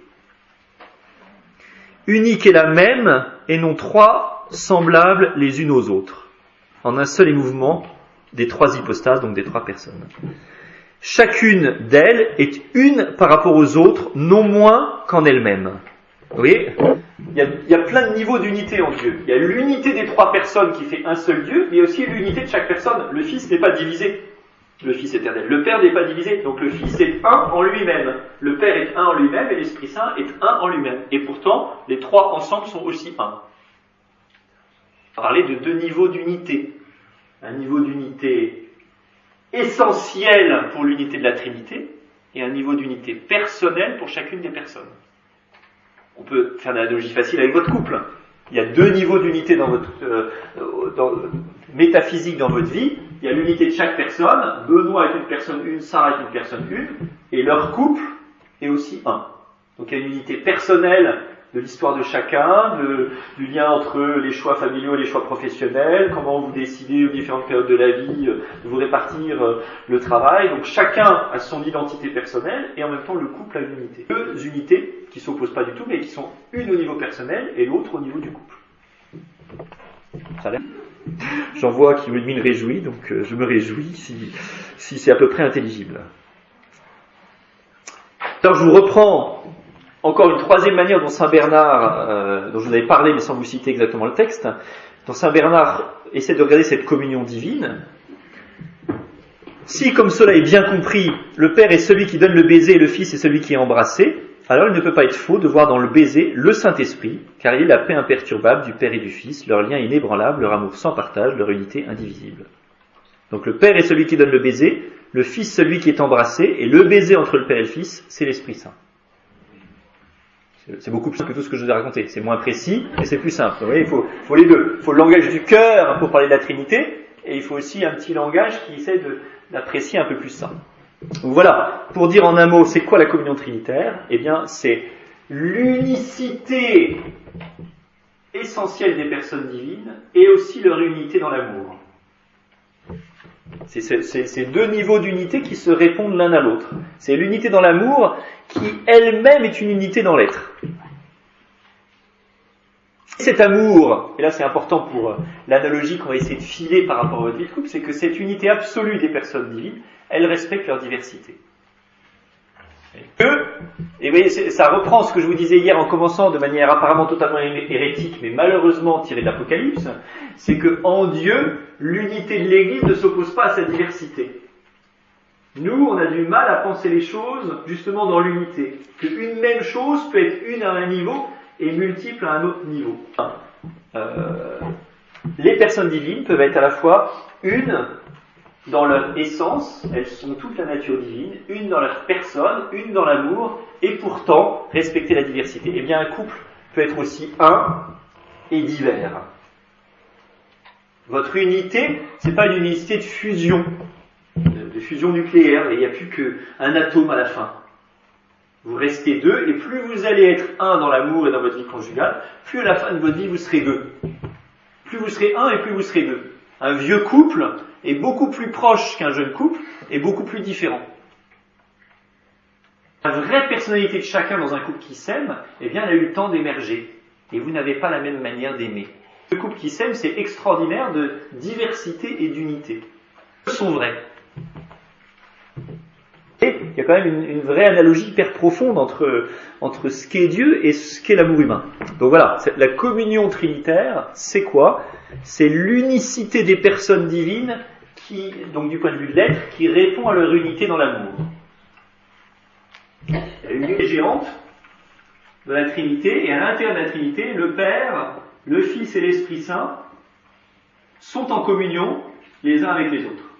Unique et la même, et non trois semblables les unes aux autres, en un seul émouvement des trois hypostases, donc des trois personnes. Chacune d'elles est une par rapport aux autres, non moins qu'en elle-même. Vous voyez ? Il y, a, il y a plein de niveaux d'unité en Dieu. Il y a l'unité des trois personnes qui fait un seul Dieu, mais il y a aussi l'unité de chaque personne. Le Fils n'est pas divisé, le Fils éternel. Le Père n'est pas divisé, donc le Fils est un en lui-même. Le Père est un en lui-même et l'Esprit Saint est un en lui-même. Et pourtant, les trois ensemble sont aussi un. On va parler de deux niveaux d'unité. Un niveau d'unité essentiel pour l'unité de la Trinité et un niveau d'unité personnelle pour chacune des personnes. On peut faire une analogie facile avec votre couple. Il y a deux niveaux d'unité dans votre euh, dans, métaphysique dans votre vie. Il y a l'unité de chaque personne. Benoît est une personne une, Sarah est une personne une, et leur couple est aussi un. Donc il y a une unité personnelle de l'histoire de chacun, de, du lien entre les choix familiaux et les choix professionnels, comment vous décidez aux différentes périodes de la vie de vous répartir le travail. Donc chacun a son identité personnelle et en même temps le couple a une unité. Deux unités qui ne s'opposent pas du tout mais qui sont une au niveau personnel et l'autre au niveau du couple. Ça a l'air. J'en vois qui lui me réjouit, donc euh, je me réjouis si, si c'est à peu près intelligible. Alors je vous reprends encore une troisième manière dont Saint Bernard, euh, dont je vous avais parlé mais sans vous citer exactement le texte, dont Saint Bernard essaie de regarder cette communion divine. Si, comme cela est bien compris, le Père est celui qui donne le baiser et le Fils est celui qui est embrassé, alors il ne peut pas être faux de voir dans le baiser le Saint-Esprit, car il est la paix imperturbable du Père et du Fils, leur lien inébranlable, leur amour sans partage, leur unité indivisible. Donc le Père est celui qui donne le baiser, le Fils celui qui est embrassé, et le baiser entre le Père et le Fils, c'est l'Esprit Saint. C'est beaucoup plus simple que tout ce que je vous ai raconté. C'est moins précis, mais c'est plus simple. Vous voyez, il faut, faut les deux. Il faut le langage du cœur pour parler de la Trinité, et il faut aussi un petit langage qui essaie de, d'apprécier un peu plus ça. Donc voilà, pour dire en un mot, c'est quoi la communion trinitaire ? Eh bien, c'est l'unicité essentielle des personnes divines, et aussi leur unité dans l'amour. C'est, c'est, c'est, c'est deux niveaux d'unité qui se répondent l'un à l'autre. C'est l'unité dans l'amour qui elle-même est une unité dans l'être. Cet amour, et là c'est important pour l'analogie qu'on va essayer de filer par rapport à votre vie de couple, c'est que cette unité absolue des personnes divines, elle respecte leur diversité. Et que, et vous voyez, ça reprend ce que je vous disais hier en commençant de manière apparemment totalement hérétique, mais malheureusement tirée de l'Apocalypse, c'est que en Dieu, l'unité de l'Église ne s'oppose pas à sa diversité. Nous, on a du mal à penser les choses justement dans l'unité. Qu'une même chose peut être une à un niveau et multiple à un autre niveau. Euh, les personnes divines peuvent être à la fois une dans leur essence, elles sont toute la nature divine, une dans leur personne, une dans l'amour, et pourtant respecter la diversité. Eh bien, un couple peut être aussi un et divers. Votre unité, c'est pas une unité de fusion, de, de fusion nucléaire, et il n'y a plus qu'un atome à la fin. Vous restez deux, et plus vous allez être un dans l'amour et dans votre vie conjugale, plus à la fin de votre vie vous serez deux. Plus vous serez un et plus vous serez deux. Un vieux couple est beaucoup plus proche qu'un jeune couple et beaucoup plus différent. La vraie personnalité de chacun dans un couple qui s'aime, eh bien, elle a eu le temps d'émerger. Et vous n'avez pas la même manière d'aimer. Le couple qui s'aime, c'est extraordinaire de diversité et d'unité. Ils sont vrais. Et il y a quand même une, une vraie analogie hyper profonde entre, entre ce qu'est Dieu et ce qu'est l'amour humain. Donc voilà, la communion trinitaire, c'est quoi ? C'est l'unicité des personnes divines qui, donc du point de vue de l'être, qui répond à leur unité dans l'amour. Il y a une unité géante de la Trinité, et à l'intérieur de la Trinité, le Père, le Fils et l'Esprit Saint sont en communion les uns avec les autres.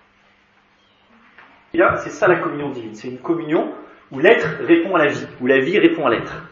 Et là, c'est ça la communion divine. C'est une communion où l'être répond à la vie, où la vie répond à l'être.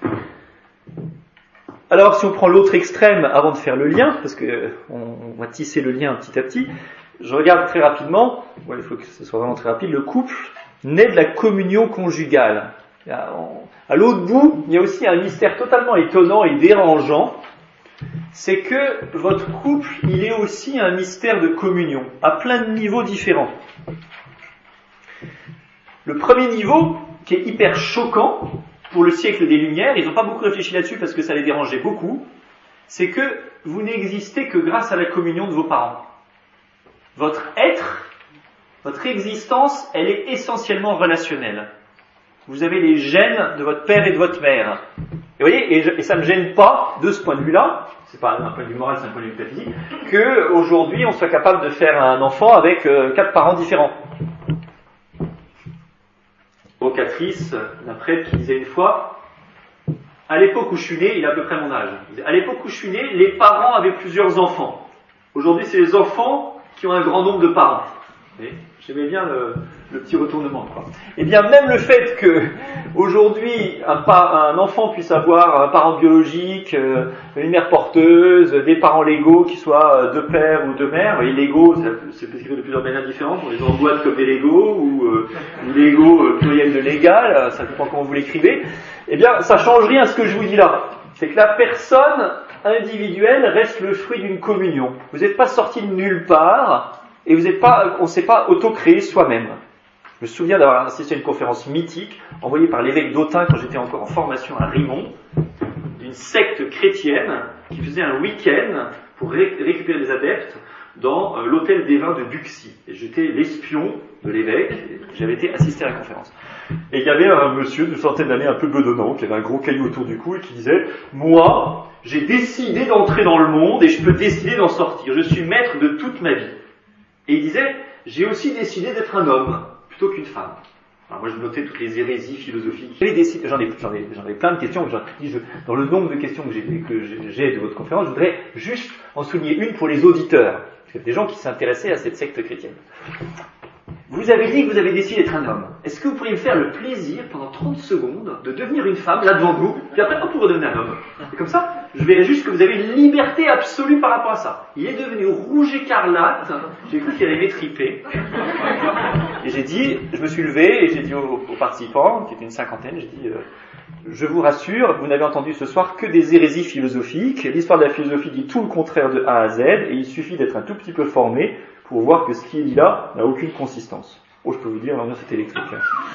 Alors, si on prend l'autre extrême avant de faire le lien, parce que on, on va tisser le lien petit à petit, je regarde très rapidement, ouais, il faut que ce soit vraiment très rapide, le couple naît de la communion conjugale. À l'autre bout, il y a aussi un mystère totalement étonnant et dérangeant, c'est que votre couple, il est aussi un mystère de communion, à plein de niveaux différents. Le premier niveau, qui est hyper choquant pour le siècle des Lumières, ils n'ont pas beaucoup réfléchi là-dessus parce que ça les dérangeait beaucoup, c'est que vous n'existez que grâce à la communion de vos parents. Votre être, votre existence, elle est essentiellement relationnelle. Vous avez les gènes de votre père et de votre mère. Et vous voyez, et, je, et ça ne me gêne pas, de ce point de vue-là, c'est pas un point de vue moral, c'est un point de vue métaphysique, qu'aujourd'hui on soit capable de faire un enfant avec euh, quatre parents différents. Vocatrice d'un prêtre qui disait une fois, à l'époque où je suis né, il a à peu près mon âge, il disait, à l'époque où je suis né, les parents avaient plusieurs enfants. Aujourd'hui, c'est les enfants qui ont un grand nombre de parents. Et j'aimais bien le, le petit retournement, quoi. Et bien, même le fait que aujourd'hui un, pa- un enfant puisse avoir un parent biologique, euh, une mère porteuse, des parents légaux qui soient deux pères ou deux mères, et légaux, c'est peut s'écrire de plusieurs manières différentes, on les emboîte comme des légaux, ou euh, légaux euh, pluriel de légal, ça dépend comment vous l'écrivez. Eh bien, ça change rien à ce que je vous dis là. C'est que la personne individuelle reste le fruit d'une communion. Vous n'êtes pas sorti de nulle part, et vous n'êtes pas, on ne s'est pas auto-créé soi-même. Je me souviens d'avoir assisté à une conférence mythique, envoyée par l'évêque d'Autun quand j'étais encore en formation à Rimont, d'une secte chrétienne qui faisait un week-end pour ré- récupérer des adeptes dans euh, l'hôtel des vins de Buxy. Et j'étais l'espion de l'évêque, et j'avais été assister à la conférence. Et il y avait un monsieur d'une centaine d'années un peu bedonnant, qui avait un gros caillou autour du cou et qui disait « Moi, j'ai décidé d'entrer dans le monde et je peux décider d'en sortir. Je suis maître de toute ma vie. » Et il disait « J'ai aussi décidé d'être un homme plutôt qu'une femme. » Alors moi je notais toutes les hérésies philosophiques. J'en ai, j'en ai, j'en ai, j'en ai plein de questions. J'en, je, dans le nombre de questions que j'ai, que j'ai de votre conférence, je voudrais juste en souligner une pour les auditeurs. Parce qu'il y a des gens qui s'intéressaient à cette secte chrétienne. Vous avez dit que vous avez décidé d'être un homme. Est-ce que vous pourriez me faire le plaisir, pendant trente secondes, de devenir une femme, là devant nous, puis après on pourrait devenir un homme. Et comme ça, je verrai juste que vous avez une liberté absolue par rapport à ça. Il est devenu rouge écarlate, j'ai cru qu'il allait m'étriper. Et j'ai dit, je me suis levé et j'ai dit aux, aux participants, qui étaient une cinquantaine, j'ai dit, euh, je vous rassure, vous n'avez entendu ce soir que des hérésies philosophiques. L'histoire de la philosophie dit tout le contraire de A à Z, et il suffit d'être un tout petit peu formé pour voir que ce qui est dit là n'a aucune consistance. Oh, je peux vous dire, l'ambiance est électrique.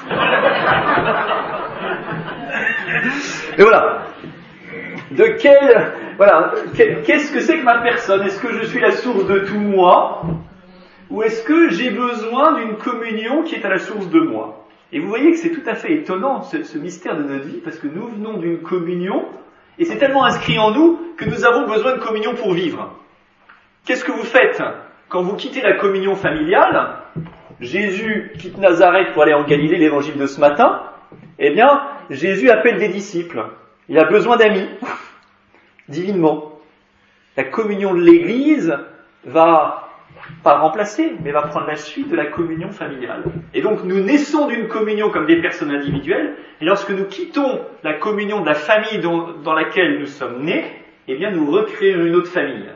Et voilà. De quel, voilà, qu'est-ce que c'est que ma personne? Est-ce que je suis la source de tout moi? Ou est-ce que j'ai besoin d'une communion qui est à la source de moi? Et vous voyez que c'est tout à fait étonnant, ce, ce mystère de notre vie, parce que nous venons d'une communion, et c'est tellement inscrit en nous que nous avons besoin de communion pour vivre. Qu'est-ce que vous faites quand vous quittez la communion familiale? Jésus quitte Nazareth pour aller en Galilée, l'évangile de ce matin. Eh bien, Jésus appelle des disciples. Il a besoin d'amis, divinement. La communion de l'Église va pas remplacer, mais va prendre la suite de la communion familiale. Et donc, nous naissons d'une communion comme des personnes individuelles, et lorsque nous quittons la communion de la famille dont, dans laquelle nous sommes nés, eh bien, nous recréons une autre famille.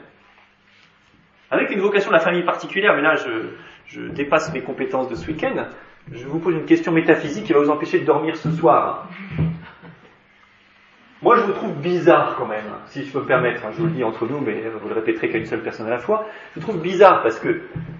Avec une vocation de la famille particulière, mais là, je, je dépasse mes compétences de ce week-end. Je vous pose une question métaphysique qui va vous empêcher de dormir ce soir. Moi, je vous trouve bizarre quand même, si je peux me permettre. Je vous le dis entre nous, mais vous le répéterez qu'à une seule personne à la fois. Je vous trouve bizarre parce que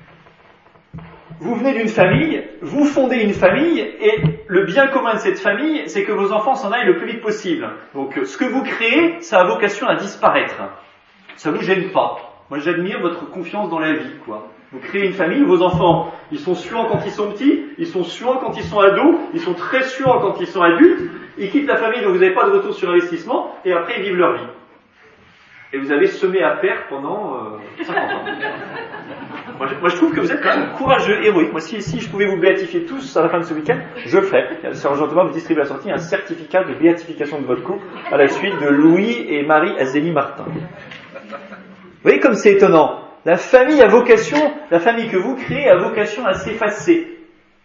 vous venez d'une famille, vous fondez une famille, et le bien commun de cette famille, c'est que vos enfants s'en aillent le plus vite possible. Donc, ce que vous créez, ça a vocation à disparaître. Ça vous gêne pas. Moi, j'admire votre confiance dans la vie, quoi. Vous créez une famille, vos enfants, ils sont suants quand ils sont petits, ils sont suants quand ils sont ados, ils sont très suants quand ils sont adultes, ils quittent la famille donc vous n'avez pas de retour sur investissement, et après ils vivent leur vie. Et vous avez semé à perdre pendant euh, cinquante ans. Moi je, moi je trouve que vous êtes quand même courageux, héroïque. Moi si, si je pouvais vous béatifier tous à la fin de ce week-end, je le ferais. Le Sœur Jean-Thomas vous distribue à la sortie un certificat de béatification de votre couple à la suite de Louis et Marie Azélie Martin. Vous voyez comme c'est étonnant. La famille a vocation, la famille que vous créez a vocation à s'effacer.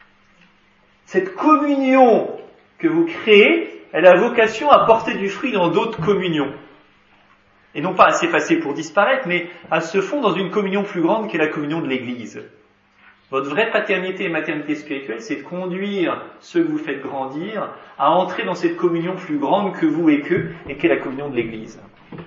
Cette communion que vous créez, elle a vocation à porter du fruit dans d'autres communions. Et non pas à s'effacer pour disparaître, mais à se fondre dans une communion plus grande qu'est la communion de l'Église. Votre vraie paternité et maternité spirituelle, c'est de conduire ceux que vous faites grandir à entrer dans cette communion plus grande que vous et qu'eux, et qu'est la communion de l'Église.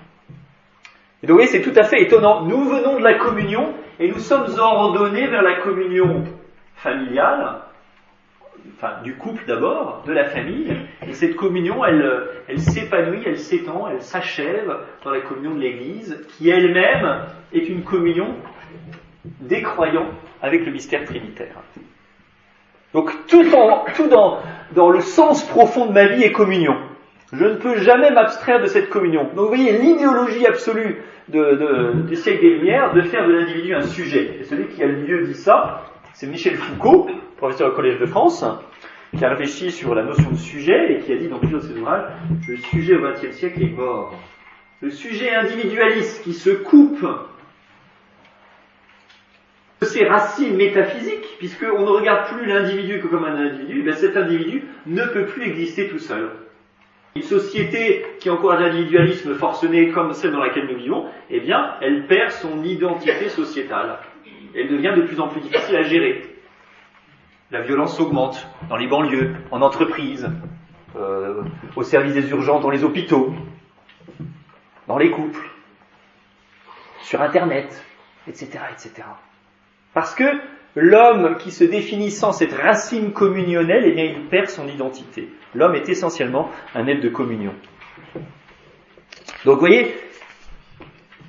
Et donc vous voyez, c'est tout à fait étonnant. Nous venons de la communion et nous sommes ordonnés vers la communion familiale, enfin du couple d'abord, de la famille. Et cette communion, elle, elle s'épanouit, elle s'étend, elle s'achève dans la communion de l'Église, qui elle-même est une communion des croyants avec le mystère trinitaire. Donc tout, en, tout dans, dans le sens profond de ma vie est communion. Je ne peux jamais m'abstraire de cette communion. Donc vous voyez, l'idéologie absolue de, de, du siècle des Lumières, de faire de l'individu un sujet. Et celui qui a le mieux dit ça, c'est Michel Foucault, professeur au Collège de France, qui a réfléchi sur la notion de sujet et qui a dit dans plusieurs de ses ouvrages, le sujet au vingtième siècle est mort. Le sujet individualiste qui se coupe de ses racines métaphysiques, puisqu'on ne regarde plus l'individu que comme un individu, ben cet individu ne peut plus exister tout seul. Une société qui encourage l'individualisme forcené comme celle dans laquelle nous vivons, eh bien, elle perd son identité sociétale. Elle devient de plus en plus difficile à gérer. La violence augmente dans les banlieues, en entreprise, euh, au service des urgences dans les hôpitaux, dans les couples, sur Internet, et cetera, et cetera. Parce que l'homme qui se définit sans cette racine communionnelle, eh bien, il perd son identité. L'homme est essentiellement un être de communion. Donc, vous voyez,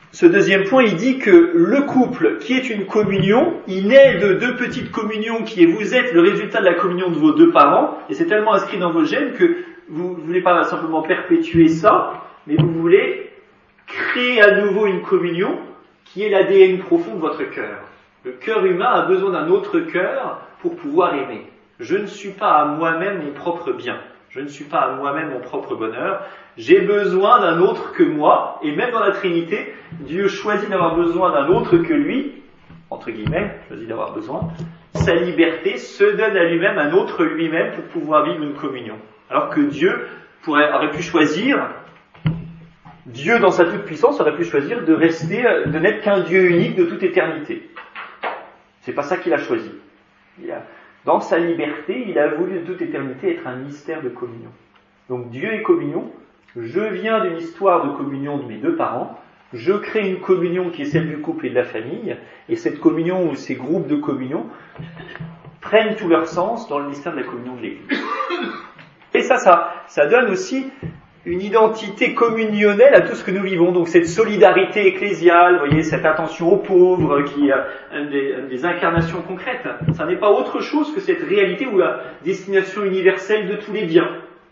ce deuxième point, il dit que le couple qui est une communion, il naît de deux petites communions qui est vous êtes le résultat de la communion de vos deux parents, et c'est tellement inscrit dans vos gènes que vous ne voulez pas simplement perpétuer ça, mais vous voulez créer à nouveau une communion qui est l'A D N profond de votre cœur. Le cœur humain a besoin d'un autre cœur pour pouvoir aimer. Je ne suis pas à moi-même mon propre bien. Je ne suis pas à moi-même mon propre bonheur. J'ai besoin d'un autre que moi. Et même dans la Trinité, Dieu choisit d'avoir besoin d'un autre que lui, entre guillemets, choisit d'avoir besoin. Sa liberté se donne à lui-même un autre lui-même pour pouvoir vivre une communion. Alors que Dieu pourrait, aurait pu choisir, Dieu dans sa toute-puissance aurait pu choisir de rester, de n'être qu'un Dieu unique de toute éternité. C'est pas ça qu'il a choisi. Il a, dans sa liberté, il a voulu de toute éternité être un mystère de communion. Donc Dieu est communion. Je viens d'une histoire de communion de mes deux parents. Je crée une communion qui est celle du couple et de la famille. Et cette communion ou ces groupes de communion prennent tout leur sens dans le mystère de la communion de l'Église. Et ça, ça, ça donne aussi une identité communionnelle à tout ce que nous vivons. Donc cette solidarité ecclésiale, vous voyez, cette attention aux pauvres, qui est une des, une des incarnations concrètes. Ça n'est pas autre chose que cette réalité ou la destination universelle de tous les biens.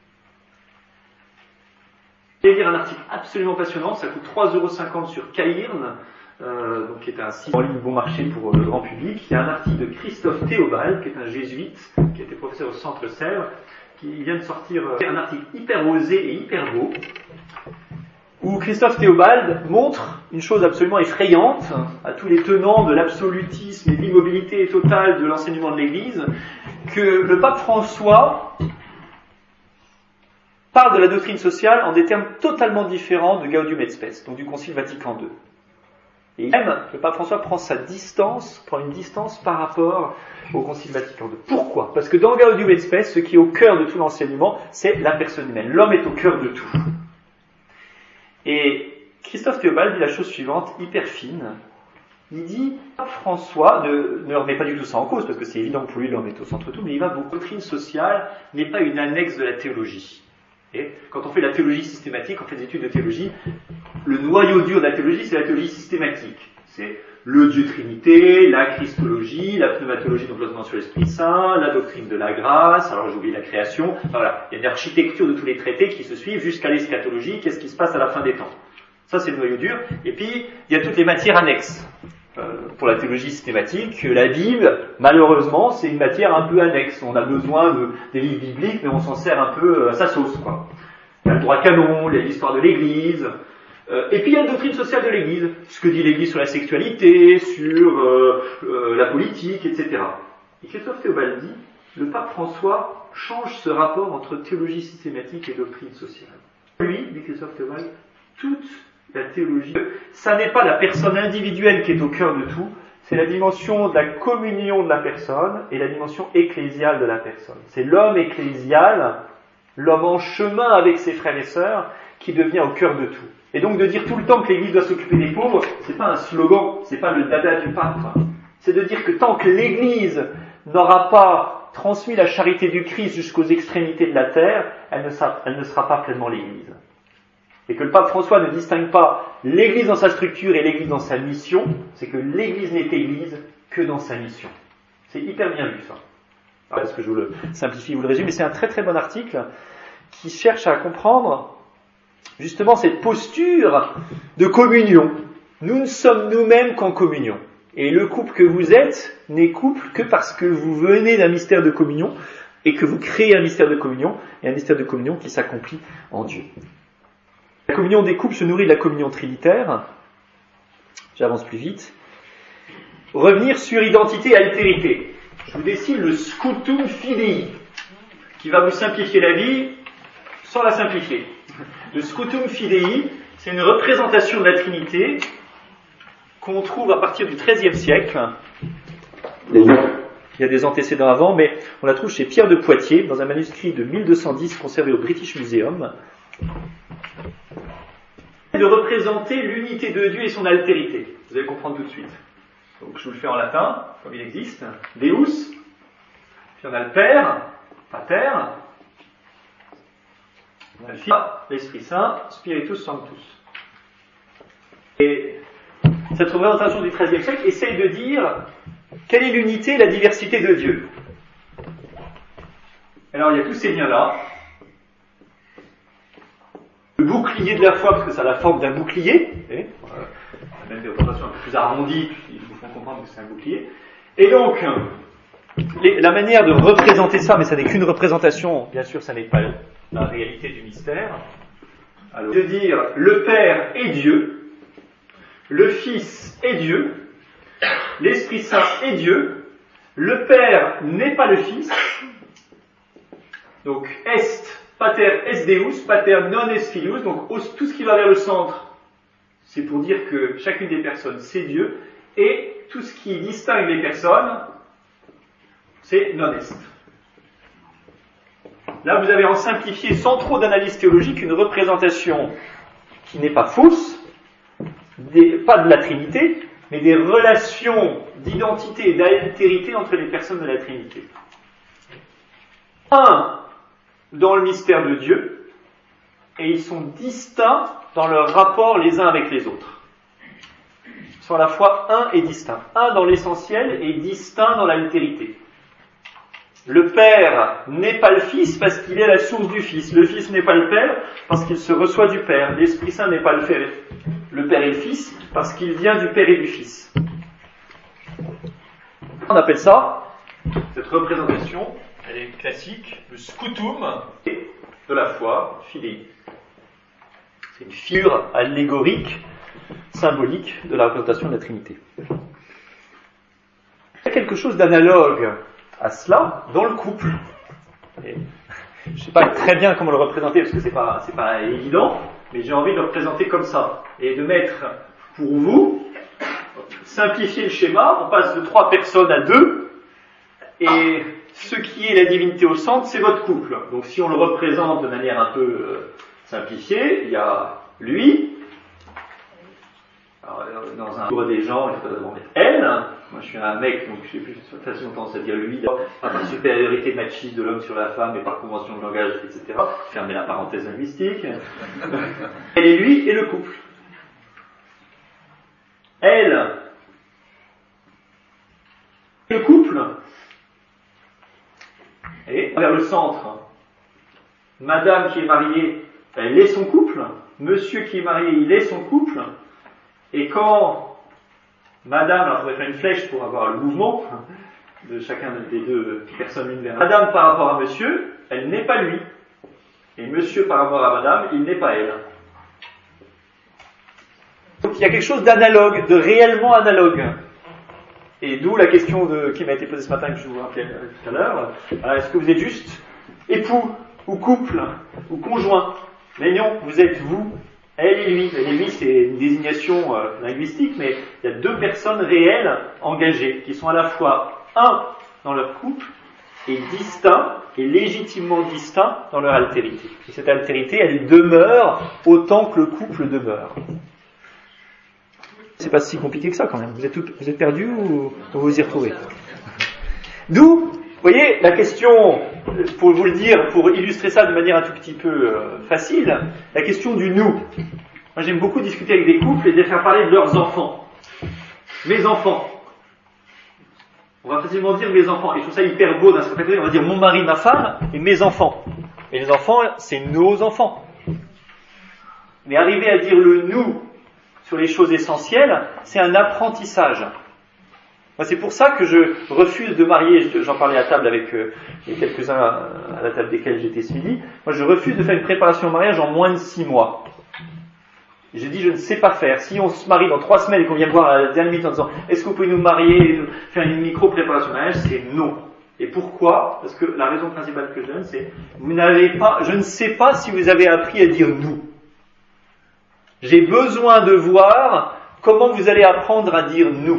Je vais lire un article absolument passionnant, ça coûte trois euros cinquante sur Cairn, euh, donc qui est un site en ligne bon marché pour le grand public. Il y a un article de Christophe Théobald, qui est un jésuite, qui était professeur au Centre Sèvres, qui vient de sortir un article hyper osé et hyper beau, où Christophe Théobald montre une chose absolument effrayante à tous les tenants de l'absolutisme et de l'immobilité totale de l'enseignement de l'Église, que le pape François parle de la doctrine sociale en des termes totalement différents de Gaudium et Spes, donc du Concile Vatican deux. Et même, le pape François prend sa distance, prend une distance par rapport au Concile Vatican deux. Pourquoi ? Parce que dans Gaudium et Spes, ce qui est au cœur de tout l'enseignement, c'est la personne humaine. L'homme est au cœur de tout. Et Christophe Théobald dit la chose suivante, hyper fine. Il dit, pape François ne, ne remet pas du tout ça en cause, parce que c'est évident que pour lui l'homme est au centre de tout, mais il va vous, la doctrine sociale n'est pas une annexe de la théologie. Et quand on fait la théologie systématique, on fait des études de théologie, le noyau dur de la théologie, c'est la théologie systématique. C'est le Dieu Trinité, la Christologie, la pneumatologie, donc l'osement sur l'Esprit Saint, la doctrine de la grâce, alors j'oublie la création. Enfin, voilà, il y a une architecture de tous les traités qui se suivent jusqu'à l'eschatologie, qu'est-ce qui se passe à la fin des temps. Ça, c'est le noyau dur. Et puis, il y a toutes les matières annexes. Euh, pour la théologie systématique, la Bible, malheureusement, c'est une matière un peu annexe. On a besoin de, des livres bibliques, mais on s'en sert un peu à sa sauce, quoi. Il y a le droit canon, il y a l'histoire de l'Église, euh, et puis il y a la doctrine sociale de l'Église, ce que dit l'Église sur la sexualité, sur euh, euh, la politique, et cetera. Et Christophe Théobald dit, le pape François change ce rapport entre théologie systématique et doctrine sociale. Lui, dit Christophe Théobald, toute la théologie, ça n'est pas la personne individuelle qui est au cœur de tout, c'est la dimension de la communion de la personne et la dimension ecclésiale de la personne. C'est l'homme ecclésial, l'homme en chemin avec ses frères et sœurs, qui devient au cœur de tout. Et donc de dire tout le temps que l'Église doit s'occuper des pauvres, c'est pas un slogan, c'est pas le dada du pape. C'est de dire que tant que l'Église n'aura pas transmis la charité du Christ jusqu'aux extrémités de la terre, elle ne sera, elle ne sera pas pleinement l'Église. Et que le pape François ne distingue pas l'Église dans sa structure et l'Église dans sa mission, c'est que l'Église n'est Église que dans sa mission. C'est hyper bien vu ça. Alors, est-ce que je vous le simplifie, vous le résume, mais c'est un très très bon article qui cherche à comprendre justement cette posture de communion. Nous ne sommes nous-mêmes qu'en communion. Et le couple que vous êtes n'est couple que parce que vous venez d'un mystère de communion et que vous créez un mystère de communion, et un mystère de communion qui s'accomplit en Dieu. La communion des couples se nourrit de la communion trinitaire. J'avance plus vite. Revenir sur identité et altérité. Je vous dessine le scutum fidei, qui va vous simplifier la vie sans la simplifier. Le scutum fidei, c'est une représentation de la Trinité qu'on trouve à partir du treizième siècle. Il y a des antécédents avant, mais on la trouve chez Pierre de Poitiers, dans un manuscrit de mille deux cent dix conservé au British Museum. De représenter l'unité de Dieu et son altérité. Vous allez comprendre tout de suite. Donc je vous le fais en latin, comme il existe. Deus, puis on a le Père, Pater, on a le Fils, l'Esprit Saint, Spiritus Sanctus. Et cette représentation du treizième siècle essaye de dire quelle est l'unité et la diversité de Dieu. Alors il y a tous ces liens-là. Le bouclier de la foi, parce que ça a la forme d'un bouclier, et, voilà, même des représentations un peu plus arrondies qui vous font comprendre que c'est un bouclier. Et donc, les, la manière de représenter ça, mais ça n'est qu'une représentation, bien sûr ça n'est pas la réalité du mystère, alors, de dire le Père est Dieu, le Fils est Dieu, l'Esprit Saint est Dieu, le Père n'est pas le Fils, donc est pater est Deus, pater non est Filius, donc tout ce qui va vers le centre, c'est pour dire que chacune des personnes c'est Dieu, et tout ce qui distingue les personnes, c'est non est. Là, vous avez en simplifié, sans trop d'analyse théologique, une représentation qui n'est pas fausse, des, pas de la Trinité, mais des relations d'identité et d'altérité entre les personnes de la Trinité. Un, dans le mystère de Dieu, et ils sont distincts dans leur rapport les uns avec les autres. Ils sont à la fois un et distinct. Un dans l'essentiel et distinct dans l'altérité. Le Père n'est pas le Fils parce qu'il est la source du Fils. Le Fils n'est pas le Père parce qu'il se reçoit du Père. L'Esprit Saint n'est pas le Père, le Père et le Fils parce qu'il vient du Père et du Fils. On appelle ça, cette représentation, elle est classique, le scutum de la foi filii. C'est une figure allégorique, symbolique de la représentation de la Trinité. Il y a quelque chose d'analogue à cela dans le couple. Et je ne sais pas très bien comment le représenter parce que c'est pas, c'est pas évident, mais j'ai envie de le représenter comme ça et de mettre pour vous, simplifier le schéma, on passe de trois personnes à deux et ce qui est la divinité au centre, c'est votre couple. Donc si on le représente de manière un peu euh, simplifiée, il y a lui. Alors, dans un tour des gens, il faut d'abord mettre elle. Moi, je suis un mec, donc j'ai plus facilement tendance à dire lui, par la supériorité machiste de l'homme sur la femme et par convention de langage, et cetera. Fermez la parenthèse linguistique. Elle et lui et le couple. Elle, le couple, et vers le centre. Madame qui est mariée, elle est son couple. Monsieur qui est marié, il est son couple. Et quand Madame, alors il faudrait faire une flèche pour avoir le mouvement de chacun des deux personnes l'une vers Madame par rapport à Monsieur, elle n'est pas lui. Et Monsieur par rapport à Madame, il n'est pas elle. Donc il y a quelque chose d'analogue, de réellement analogue. Et d'où la question de, qui m'a été posée ce matin, que je vous rappelais tout à l'heure. Est-ce que vous êtes juste époux, ou couple, ou conjoint? Mais non, vous êtes vous. Elle et lui. Elle et lui, c'est une désignation euh, linguistique, mais il y a deux personnes réelles engagées, qui sont à la fois un dans leur couple, et distincts, et légitimement distincts dans leur altérité. Et cette altérité, elle demeure autant que le couple demeure. C'est pas si compliqué que ça quand même. Vous êtes, tout, vous êtes perdu ou vous vous y retrouvez? D'où, vous voyez, la question, pour vous le dire, pour illustrer ça de manière un tout petit peu euh, facile, la question du nous. Moi j'aime beaucoup discuter avec des couples et de les faire parler de leurs enfants. Mes enfants. On va facilement dire mes enfants. Et je trouve ça hyper beau d'un certain côté. On va dire mon mari, ma femme et mes enfants. Et les enfants, c'est nos enfants. Mais arriver à dire le nous sur les choses essentielles, c'est un apprentissage. Moi, c'est pour ça que je refuse de marier, j'en parlais à table avec euh, quelques-uns à la table desquels j'étais suivi, moi je refuse de faire une préparation au mariage en moins de six mois. Et j'ai dit, je ne sais pas faire. Si on se marie dans trois semaines et qu'on vient me voir à la dernière minute en disant, est-ce que vous pouvez nous marier, faire une micro-préparation au mariage, c'est non. Et pourquoi? Parce que la raison principale que je donne, c'est, vous n'avez pas, je ne sais pas si vous avez appris à dire nous. J'ai besoin de voir comment vous allez apprendre à dire nous.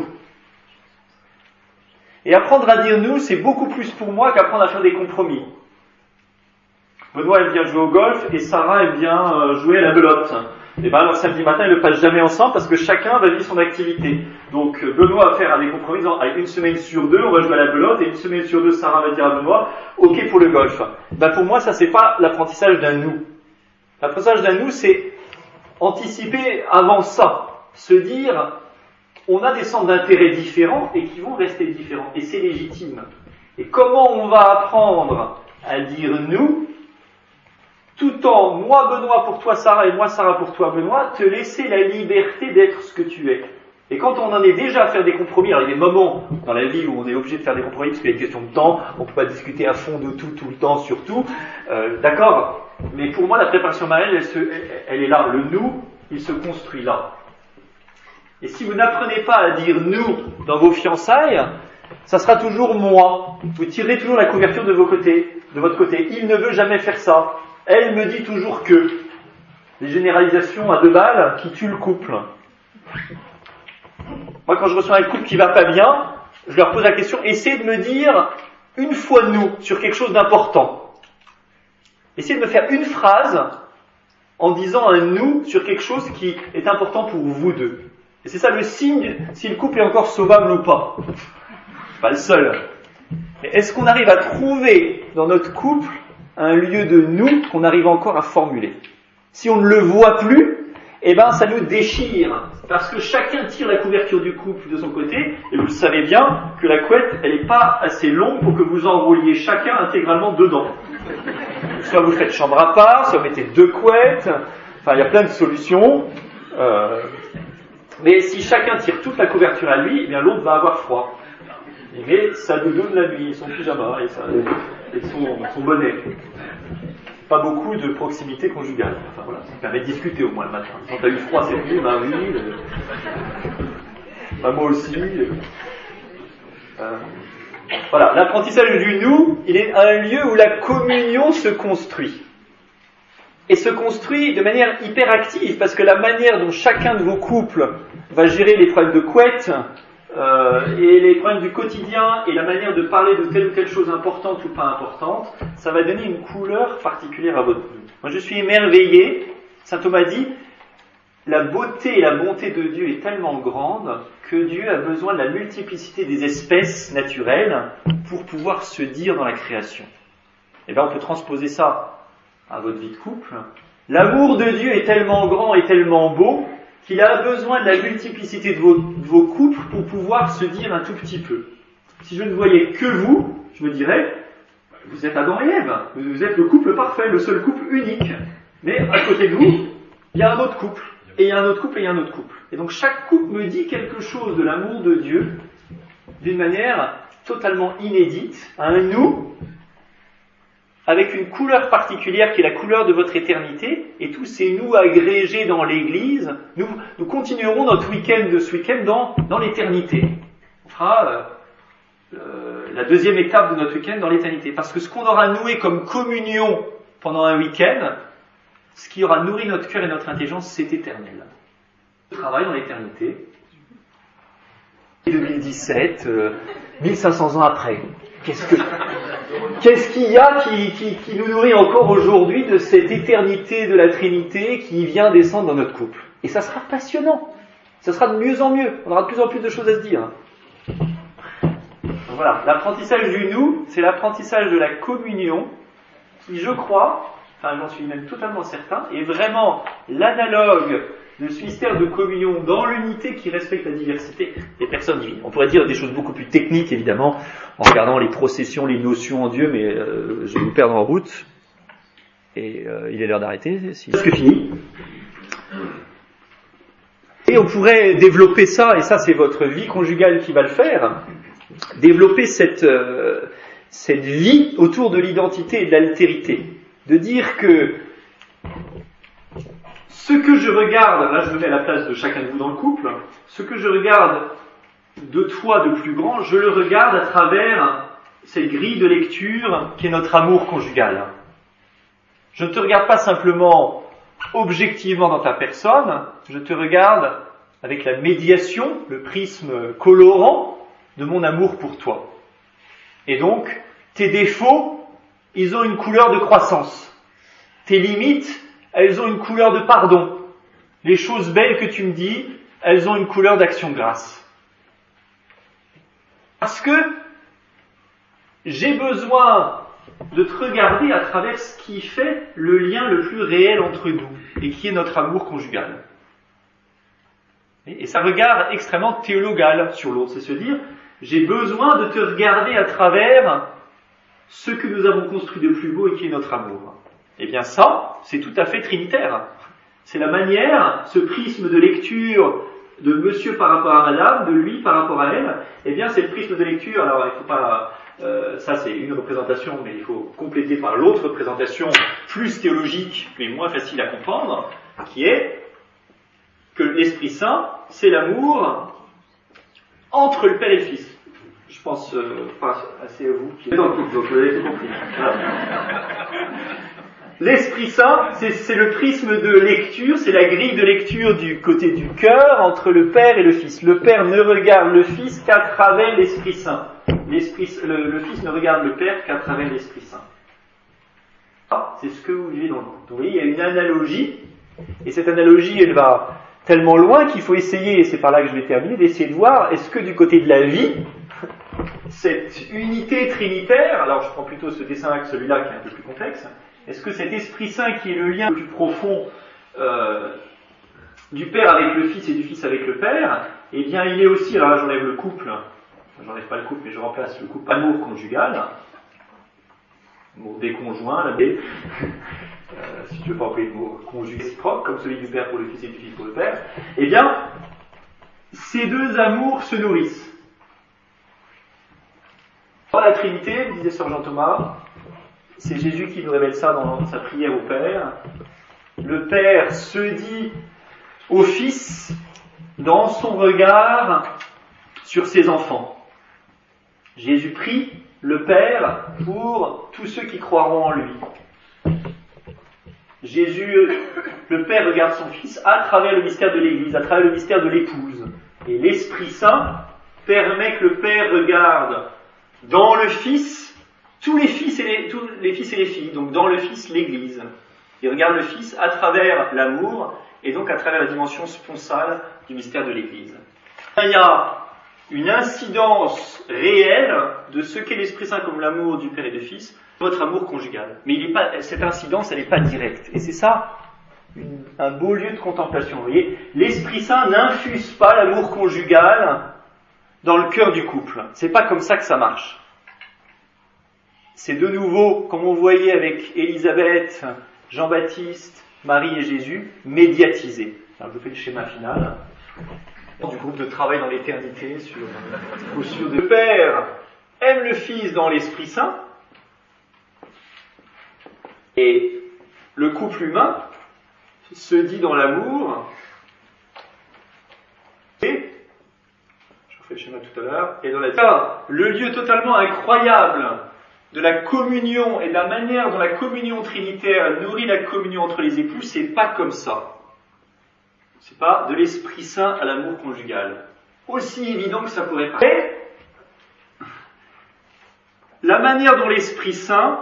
Et apprendre à dire nous, c'est beaucoup plus pour moi qu'apprendre à faire des compromis. Benoît, elle vient jouer au golf et Sarah, elle vient jouer à la belote. Et ben alors samedi matin, ils ne passent jamais ensemble parce que chacun va vivre son activité. Donc Benoît va faire des compromis, avec une semaine sur deux, on va jouer à la belote, et une semaine sur deux, Sarah va dire à Benoît, ok pour le golf. Ben pour moi, ça c'est pas l'apprentissage d'un nous. L'apprentissage d'un nous, c'est anticiper avant ça, se dire on a des centres d'intérêt différents et qui vont rester différents. Et c'est légitime. Et comment on va apprendre à dire nous, tout en moi Benoît pour toi Sarah et moi Sarah pour toi Benoît, te laisser la liberté d'être ce que tu es. Et quand on en est déjà à faire des compromis, alors il y a des moments dans la vie où on est obligé de faire des compromis parce qu'il y a une question de temps, on ne peut pas discuter à fond de tout, tout le temps, sur tout, euh, d'accord, mais pour moi la préparation mariage, elle, se, elle, elle est là, le nous, il se construit là. Et si vous n'apprenez pas à dire nous dans vos fiançailles, ça sera toujours moi. Vous tirez toujours la couverture de, vos côtés, de votre côté. Il ne veut jamais faire ça. Elle me dit toujours que. Les généralisations à deux balles qui tuent le couple. Moi, quand je reçois un couple qui va pas bien, je leur pose la question, essayez de me dire une fois nous sur quelque chose d'important. Essayez de me faire une phrase en disant un nous sur quelque chose qui est important pour vous deux. Et c'est ça le signe si le couple est encore sauvable ou pas. C'est pas le seul. Mais est-ce qu'on arrive à trouver dans notre couple un lieu de nous qu'on arrive encore à formuler? Si on ne le voit plus, eh ben ça nous déchire. Parce que chacun tire la couverture du couple de son côté, et vous le savez bien que la couette, elle n'est pas assez longue pour que vous enrouliez chacun intégralement dedans. Soit vous faites chambre à part, soit vous mettez deux couettes, enfin il y a plein de solutions. Euh... Mais si chacun tire toute la couverture à lui, eh bien l'autre va avoir froid. Il met sa doudoune la nuit, son pyjama et, sa, et son, son bonnet. Pas beaucoup de proximité conjugale. Enfin voilà, ça permet de discuter au moins le matin. Quand t'as eu froid cette nuit, ben oui, euh, ben moi aussi. Euh, voilà, l'apprentissage du nous, il est un lieu où la communion se construit. Et se construit de manière hyper active, parce que la manière dont chacun de vos couples va gérer les problèmes de couette, euh, et les problèmes du quotidien, et la manière de parler de telle ou telle chose importante ou pas importante, ça va donner une couleur particulière à votre vie. Moi je suis émerveillé, saint Thomas dit, la beauté et la bonté de Dieu est tellement grande que Dieu a besoin de la multiplicité des espèces naturelles pour pouvoir se dire dans la création. Et bien on peut transposer ça à votre vie de couple. L'amour de Dieu est tellement grand et tellement beau qu'il a besoin de la multiplicité de vos, de vos couples pour pouvoir se dire un tout petit peu. Si je ne voyais que vous, je me dirais, vous êtes Adam et Ève, vous êtes le couple parfait, le seul couple unique. Mais à côté de vous, il y a un autre couple, et il y a un autre couple, et il y a un autre couple. Et donc chaque couple me dit quelque chose de l'amour de Dieu d'une manière totalement inédite, à un nous, avec une couleur particulière qui est la couleur de votre éternité, et tous ces nous agrégés dans l'Église, nous, nous continuerons notre week-end de ce week-end dans, dans l'éternité. On fera euh, euh, la deuxième étape de notre week-end dans l'éternité. Parce que ce qu'on aura noué comme communion pendant un week-end, ce qui aura nourri notre cœur et notre intelligence, c'est éternel. Le travail dans l'éternité. deux mille dix-sept, euh, mille cinq cents ans après. Qu'est-ce que... Qu'est-ce qu'il y a qui, qui, qui nous nourrit encore aujourd'hui de cette éternité de la Trinité qui vient descendre dans notre couple? Et ça sera passionnant. Ça sera de mieux en mieux. On aura de plus en plus de choses à se dire. Donc voilà, l'apprentissage du nous, c'est l'apprentissage de la communion qui, je crois, enfin j'en suis même totalement certain, est vraiment l'analogue de ce mystère de communion dans l'unité qui respecte la diversité des personnes divines. On pourrait dire des choses beaucoup plus techniques, évidemment, en regardant les processions, les notions en Dieu, mais euh, je vais vous perdre en route. Et euh, il est l'heure d'arrêter. Si... Presque fini. Et on pourrait développer ça, et ça c'est votre vie conjugale qui va le faire, développer cette, euh, cette vie autour de l'identité et de l'altérité. De dire que ce que je regarde, là je me mets à la place de chacun de vous dans le couple, ce que je regarde de toi de plus grand, je le regarde à travers cette grille de lecture qui est notre amour conjugal. Je ne te regarde pas simplement objectivement dans ta personne, je te regarde avec la médiation, le prisme colorant de mon amour pour toi. Et donc, tes défauts, ils ont une couleur de croissance. Tes limites, elles ont une couleur de pardon. Les choses belles que tu me dis, elles ont une couleur d'action de grâce. Parce que j'ai besoin de te regarder à travers ce qui fait le lien le plus réel entre nous et qui est notre amour conjugal. Et c'est un regard extrêmement théologal sur l'autre, c'est se dire, j'ai besoin de te regarder à travers ce que nous avons construit de plus beau et qui est notre amour. Eh bien ça, c'est tout à fait trinitaire. C'est la manière, ce prisme de lecture de monsieur par rapport à madame, de lui par rapport à elle, eh bien c'est le prisme de lecture, alors il ne faut pas... Euh, ça c'est une représentation, mais il faut compléter par l'autre représentation plus théologique, mais moins facile à comprendre, qui est que l'Esprit Saint, c'est l'amour entre le Père et le Fils. Je pense euh, pas assez à vous qui êtes dans le couple, donc vous avez tout compris. Voilà. L'Esprit Saint, c'est, c'est le prisme de lecture, c'est la grille de lecture du côté du cœur entre le Père et le Fils. Le Père ne regarde le Fils qu'à travers l'Esprit Saint. L'Esprit, le, le Fils ne regarde le Père qu'à travers l'Esprit Saint. Ah, c'est ce que vous vivez dans le couple. Vous voyez, il y a une analogie, et cette analogie, elle va tellement loin qu'il faut essayer, et c'est par là que je vais terminer, d'essayer de voir, est-ce que du côté de la vie, cette unité trinitaire, alors je prends plutôt ce dessin-là que celui-là qui est un peu plus complexe, est-ce que cet Esprit Saint qui est le lien le plus profond euh, du Père avec le Fils et du Fils avec le Père, eh bien il est aussi, alors là j'enlève le couple, j'enlève pas le couple mais je remplace le couple amour conjugal, amour des conjoints, la B, euh, si tu veux pas employer le mot conjugal réciproque, comme celui du Père pour le Fils et du Fils pour le Père, eh bien ces deux amours se nourrissent. Dans la Trinité, disait Sir Jean Thomas, c'est Jésus qui nous révèle ça dans sa prière au Père. Le Père se dit au Fils dans son regard sur ses enfants. Jésus prie le Père pour tous ceux qui croiront en lui. Jésus, le Père regarde son Fils à travers le mystère de l'Église, à travers le mystère de l'épouse. Et l'Esprit Saint permet que le Père regarde dans le Fils tous les fils et les, tous les fils et les filles, donc dans le Fils, l'Église. Il regarde le Fils à travers l'amour, et donc à travers la dimension sponsale du mystère de l'Église. Il y a une incidence réelle de ce qu'est l'Esprit Saint comme l'amour du Père et du Fils, votre amour conjugal. Mais il est pas, cette incidence, elle n'est pas directe. Et c'est ça, une, un beau lieu de contemplation. Vous voyez, l'Esprit Saint n'infuse pas l'amour conjugal dans le cœur du couple. C'est pas comme ça que ça marche. C'est de nouveau, comme on voyait avec Élisabeth, Jean-Baptiste, Marie et Jésus, médiatisé. Alors je vous fais le schéma final du groupe de travail dans l'éternité sur sur le Père aime le Fils dans l'Esprit Saint et le couple humain se dit dans l'amour et je vous fais le schéma tout à l'heure et dans la le lieu totalement incroyable de la communion et de la manière dont la communion trinitaire nourrit la communion entre les époux, c'est pas comme ça. C'est pas de l'Esprit Saint à l'amour conjugal. Aussi évident que ça pourrait paraître. La manière dont l'Esprit Saint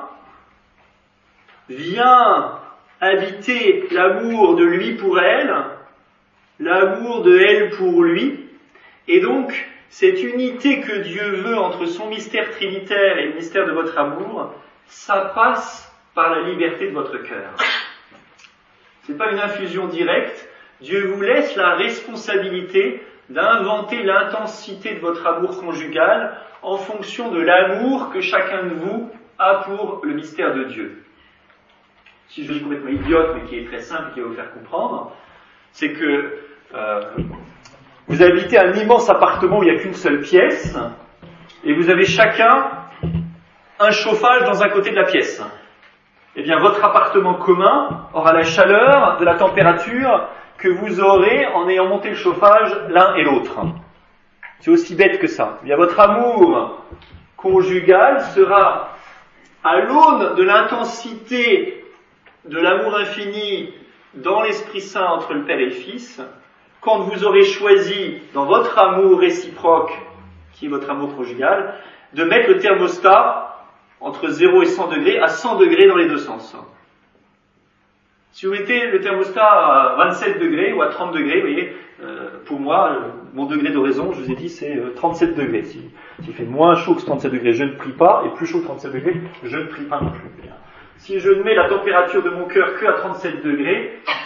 vient habiter l'amour de lui pour elle, l'amour de elle pour lui, et donc cette unité que Dieu veut entre son mystère trinitaire et le mystère de votre amour, ça passe par la liberté de votre cœur. C'est pas une infusion directe. Dieu vous laisse la responsabilité d'inventer l'intensité de votre amour conjugal en fonction de l'amour que chacun de vous a pour le mystère de Dieu. Si je dis complètement idiote, mais qui est très simple et qui va vous faire comprendre, c'est que euh, vous habitez un immense appartement où il n'y a qu'une seule pièce, et vous avez chacun un chauffage dans un côté de la pièce. Eh bien, votre appartement commun aura la chaleur de la température que vous aurez en ayant monté le chauffage l'un et l'autre. C'est aussi bête que ça. Eh bien, votre amour conjugal sera à l'aune de l'intensité de l'amour infini dans l'Esprit Saint entre le Père et le Fils, quand vous aurez choisi, dans votre amour réciproque, qui est votre amour conjugal, de mettre le thermostat entre zéro et cent degrés à cent degrés dans les deux sens. Si vous mettez le thermostat à vingt-sept degrés ou à trente degrés, vous voyez, euh, pour moi, euh, mon degré d'oraison, je vous ai dit, c'est euh, trente-sept degrés. Si, s'il fait moins chaud que trente-sept degrés, je ne prie pas, et plus chaud que trente-sept degrés, je ne prie pas non plus. Si je ne mets la température de mon cœur que à trente-sept degrés, eh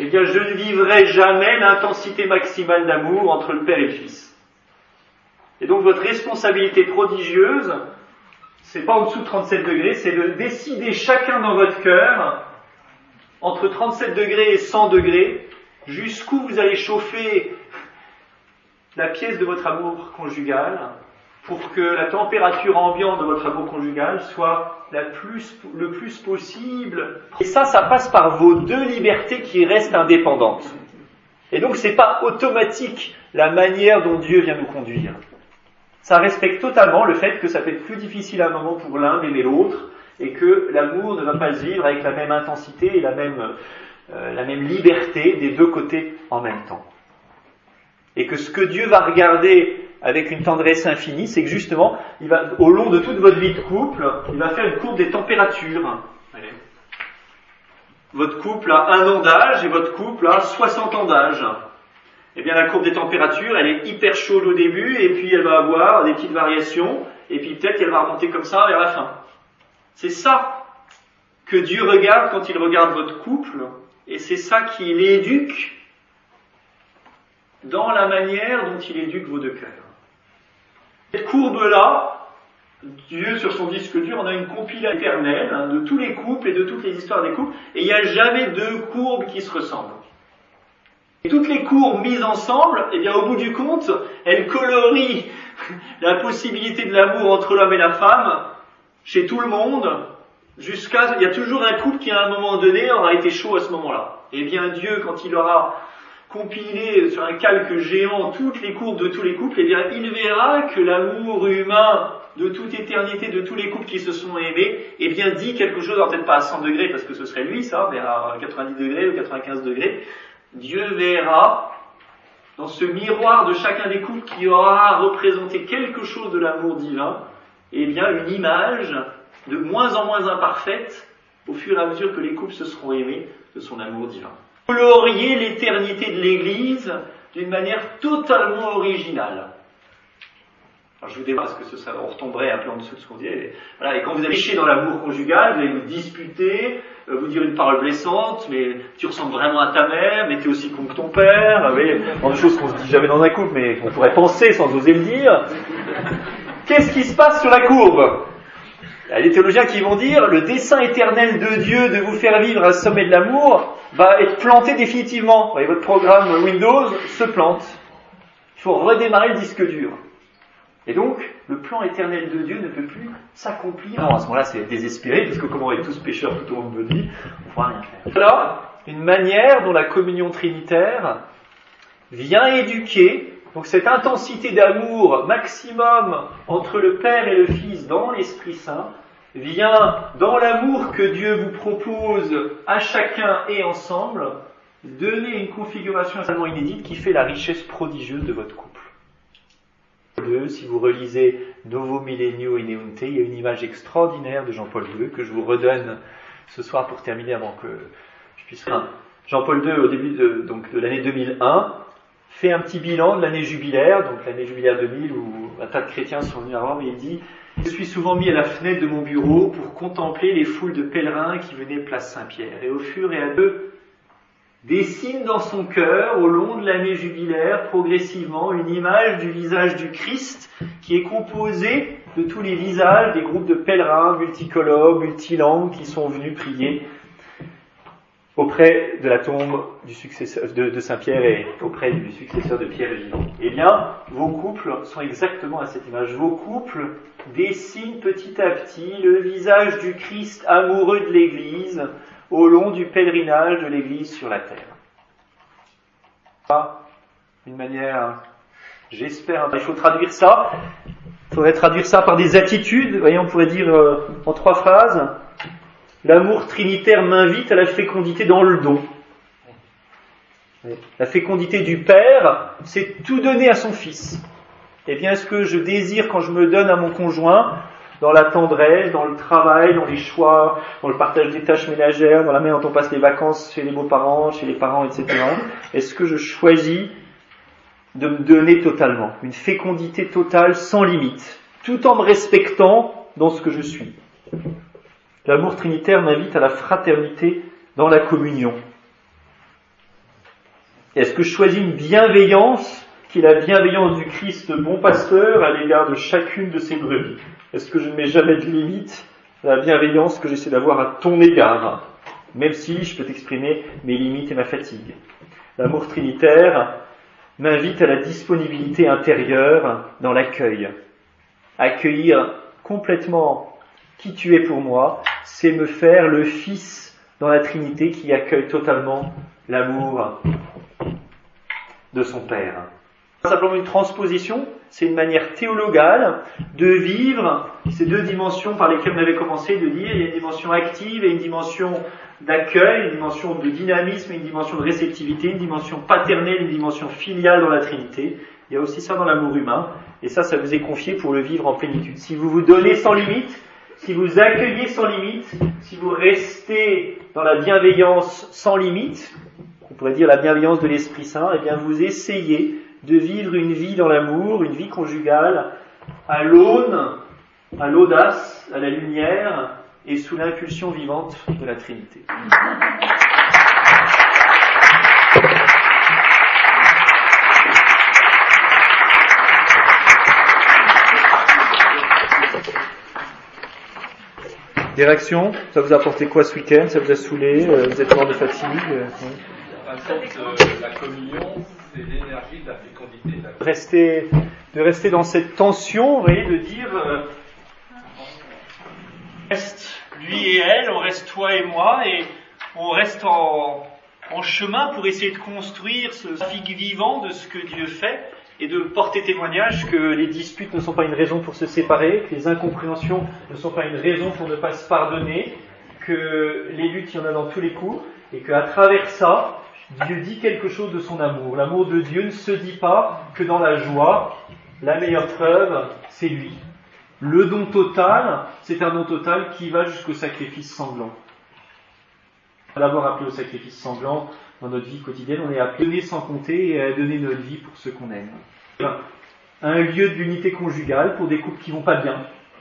eh bien je ne vivrai jamais l'intensité maximale d'amour entre le Père et le Fils. Et donc votre responsabilité prodigieuse, c'est pas en dessous de trente-sept degrés, c'est de décider chacun dans votre cœur, entre trente-sept degrés et cent degrés, jusqu'où vous allez chauffer la pièce de votre amour conjugal, pour que la température ambiante de votre amour conjugal soit la plus, le plus possible. Et ça, ça passe par vos deux libertés qui restent indépendantes. Et donc, c'est pas automatique la manière dont Dieu vient nous conduire. Ça respecte totalement le fait que ça peut être plus difficile à un moment pour l'un d'aimer l'autre, et que l'amour ne va pas se vivre avec la même intensité et la même, euh, la même liberté des deux côtés en même temps. Et que ce que Dieu va regarder avec une tendresse infinie, c'est que justement, il va, au long de toute votre vie de couple, il va faire une courbe des températures. Allez. Votre couple a un an d'âge et votre couple a soixante ans d'âge. Eh bien, la courbe des températures, elle est hyper chaude au début, et puis elle va avoir des petites variations, et puis peut-être qu'elle va remonter comme ça vers la fin. C'est ça que Dieu regarde quand il regarde votre couple, et c'est ça qu'il éduque dans la manière dont il éduque vos deux cœurs. Cette courbe-là, Dieu, sur son disque dur, en a une compilation éternelle hein, de tous les couples et de toutes les histoires des couples, et il n'y a jamais deux courbes qui se ressemblent. Et toutes les courbes mises ensemble, eh bien, au bout du compte, elles colorient la possibilité de l'amour entre l'homme et la femme chez tout le monde, jusqu'à... Il y a toujours un couple qui, à un moment donné, aura été chaud à ce moment-là. Eh bien, Dieu, quand il aura compilé sur un calque géant toutes les courbes de tous les couples, eh bien, il verra que l'amour humain de toute éternité, de tous les couples qui se sont aimés, eh bien, dit quelque chose, alors peut-être pas à cent degrés, parce que ce serait lui, ça, mais à quatre-vingt-dix degrés ou quatre-vingt-quinze degrés, Dieu verra, dans ce miroir de chacun des couples qui aura représenté quelque chose de l'amour divin, eh bien, une image de moins en moins imparfaite, au fur et à mesure que les couples se seront aimés de son amour divin. Colorier l'éternité de l'Église d'une manière totalement originale. Alors je vous dévoile parce que ce, ça, on retomberait un peu en dessous de ce qu'on dit. Et, voilà, et quand vous allez chier dans l'amour conjugal, vous allez vous disputer, euh, vous dire une parole blessante, mais tu ressembles vraiment à ta mère, mais tu es aussi con que ton père. Vous voyez, des choses qu'on se dit jamais dans un couple, mais qu'on pourrait penser sans oser le dire. Qu'est-ce qui se passe sur la courbe ? Il y a des théologiens qui vont dire le dessein éternel de Dieu de vous faire vivre un sommet de l'amour va être planté définitivement. Vous voyez, votre programme Windows se plante. Il faut redémarrer le disque dur. Et donc, le plan éternel de Dieu ne peut plus s'accomplir. Non, à ce moment-là, c'est désespéré, puisque comme on est tous pécheurs tout au long de notre vie, on ne pourra rien faire. Voilà une manière dont la communion trinitaire vient éduquer donc cette intensité d'amour maximum entre le Père et le Fils dans l'Esprit Saint vient dans l'amour que Dieu vous propose à chacun et ensemble donner une configuration absolument inédite qui fait la richesse prodigieuse de votre couple. Si vous relisez Novo Millennio Ineunte, il y a une image extraordinaire de Jean-Paul deux que je vous redonne ce soir pour terminer avant que je puisse... Jean-Paul deux, au début de, donc, de l'année deux mille un, fait un petit bilan de l'année jubilaire, donc l'année jubilaire deux mille, où un tas de chrétiens sont venus à Rome, et il dit « Je suis souvent mis à la fenêtre de mon bureau pour contempler les foules de pèlerins qui venaient place Saint-Pierre. Et au fur et à mesure, dessine dans son cœur, au long de l'année jubilaire, progressivement, une image du visage du Christ qui est composé de tous les visages des groupes de pèlerins multicolores, multilangues qui sont venus prier auprès de la tombe du successeur de, de Saint-Pierre et auprès du successeur de Pierre vivant. Eh bien, vos couples sont exactement à cette image. Vos couples dessinent petit à petit le visage du Christ amoureux de l'Église au long du pèlerinage de l'Église sur la terre. D'une manière, j'espère, il faut traduire ça. Il faudrait traduire ça par des attitudes. Vous voyez, on pourrait dire euh, en trois phrases. L'amour trinitaire m'invite à la fécondité dans le don. La fécondité du Père, c'est tout donner à son Fils. Eh bien, ce que je désire quand je me donne à mon conjoint, dans la tendresse, dans le travail, dans les choix, dans le partage des tâches ménagères, dans la manière dont on passe les vacances chez les beaux-parents, chez les parents, et cetera. Est-ce que je choisis de me donner totalement, une fécondité totale sans limite, tout en me respectant dans ce que je suis. L'amour trinitaire m'invite à la fraternité dans la communion. Est-ce que je choisis une bienveillance qui est la bienveillance du Christ bon pasteur à l'égard de chacune de ses brebis? Est-ce que je ne mets jamais de limite à la bienveillance que j'essaie d'avoir à ton égard, même si je peux t'exprimer mes limites et ma fatigue? L'amour trinitaire m'invite à la disponibilité intérieure dans l'accueil. Accueillir complètement qui tu es pour moi, c'est me faire le Fils dans la Trinité qui accueille totalement l'amour de son Père. Simplement une transposition, c'est une manière théologale de vivre ces deux dimensions par lesquelles on avait commencé de dire, il y a une dimension active et une dimension d'accueil, une dimension de dynamisme et une dimension de réceptivité, une dimension paternelle, une dimension filiale dans la Trinité. Il y a aussi ça dans l'amour humain, et ça, ça vous est confié pour le vivre en plénitude. Si vous vous donnez sans limite, si vous accueillez sans limite, si vous restez dans la bienveillance sans limite, on pourrait dire la bienveillance de l'Esprit Saint, eh bien vous essayez de vivre une vie dans l'amour, une vie conjugale, à l'aune, à l'audace, à la lumière et sous l'impulsion vivante de la Trinité. Des réactions? Ça vous a apporté quoi ce week-end? Ça vous a saoulé? Vous êtes mort de fatigue? En fait, euh, la communion, c'est l'énergie de la fécondité. De, la... Rester, de rester dans cette tension, vous voyez, de dire euh, on reste lui et elle, on reste toi et moi, et on reste en, en chemin pour essayer de construire ce trafic vivant de ce que Dieu fait, et de porter témoignage que les disputes ne sont pas une raison pour se séparer, que les incompréhensions ne sont pas une raison pour ne pas se pardonner, que les luttes, il y en a dans tous les coups, et qu'à travers ça, Dieu dit quelque chose de son amour. L'amour de Dieu ne se dit pas que dans la joie. La meilleure preuve, c'est lui. Le don total, c'est un don total qui va jusqu'au sacrifice sanglant. D'abord appelé au sacrifice sanglant dans notre vie quotidienne, on est appelé à donner sans compter et à donner notre vie pour ceux qu'on aime. Un lieu de l'unité conjugale pour des couples qui vont pas bien.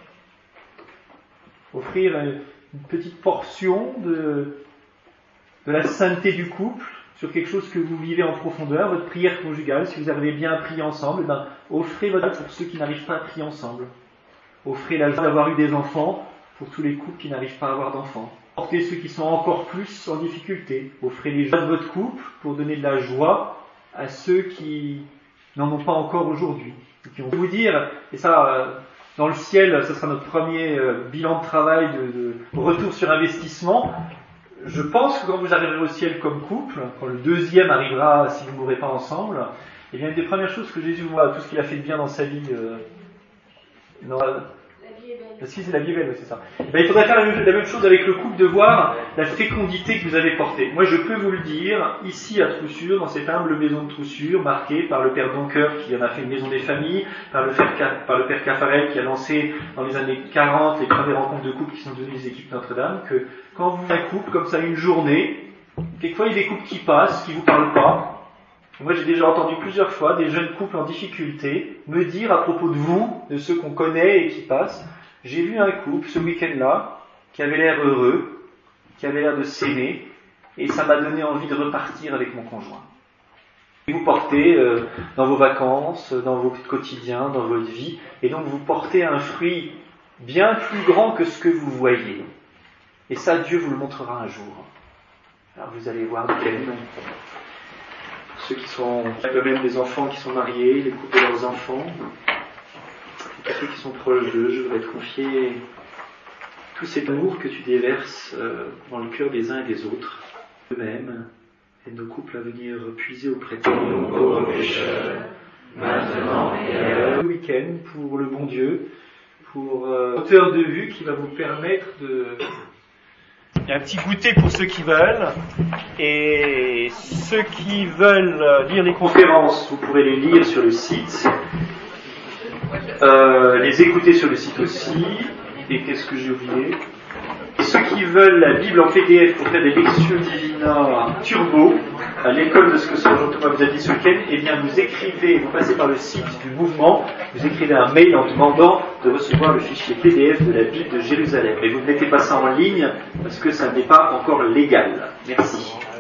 Offrir une petite portion de, de la sainteté du couple sur quelque chose que vous vivez en profondeur, votre prière conjugale, si vous arrivez bien à prier ensemble, ben, offrez votre pour ceux qui n'arrivent pas à prier ensemble. Offrez la joie d'avoir eu des enfants pour tous les couples qui n'arrivent pas à avoir d'enfants. Portez ceux qui sont encore plus en difficulté. Offrez les joies de votre couple pour donner de la joie à ceux qui n'en ont pas encore aujourd'hui. Et qui vont vous dire, et ça, dans le ciel, ce sera notre premier bilan de travail de, de retour sur investissement. Je pense que quand vous arriverez au ciel comme couple, quand le deuxième arrivera, si vous ne mourrez pas ensemble, eh bien, une des premières choses que Jésus voit, tout ce qu'il a fait de bien dans sa vie, euh, dans la... La vie est belle. Si, c'est la vie est belle, c'est ça. Eh bien, il faudrait faire la même, la même chose avec le couple, de voir la fécondité que vous avez portée. Moi, je peux vous le dire, ici à Troussure, dans cette humble maison de Troussure, marquée par le père Doncoeur qui en a fait une maison des familles, par le, père, par le père Caffarel qui a lancé dans les années quarante les premières rencontres de couples qui sont devenues les équipes Notre-Dame, que quand vous faites un couple comme ça une journée, quelquefois il y a des couples qui passent, qui ne vous parlent pas. Moi, j'ai déjà entendu plusieurs fois des jeunes couples en difficulté me dire à propos de vous, de ceux qu'on connaît et qui passent, j'ai vu un couple ce week-end-là qui avait l'air heureux, qui avait l'air de s'aimer, et ça m'a donné envie de repartir avec mon conjoint. Vous portez euh, dans vos vacances, dans votre quotidien, dans votre vie, et donc vous portez un fruit bien plus grand que ce que vous voyez. Et ça, Dieu vous le montrera un jour. Alors vous allez voir de quelle manière. Ceux qui sont eux-mêmes des enfants qui sont mariés, les couples de leurs enfants, et tous ceux qui sont proches d'eux, je voudrais te confier tout cet amour que tu déverses euh, dans le cœur des uns et des autres, eux-mêmes, et nos couples à venir puiser auprès de toi, pauvres pécheurs, maintenant et à l'heure du week-end, pour le bon Dieu, pour euh, hauteur de vue qui va vous permettre de... Il y a un petit goûter pour ceux qui veulent, et ceux qui veulent lire les conférences, vous pourrez les lire sur le site, euh, les écouter sur le site aussi, et qu'est-ce que j'ai oublié? Et ceux qui veulent la Bible en P D F pour faire des lectures divina turbo, à l'école de ce que Saint Jean-Thomas vous a dit ce week-end, eh bien vous écrivez, vous passez par le site du mouvement, vous écrivez un mail en demandant de recevoir le fichier P D F de la Bible de Jérusalem. Et vous ne mettez pas ça en ligne parce que ça n'est pas encore légal. Merci.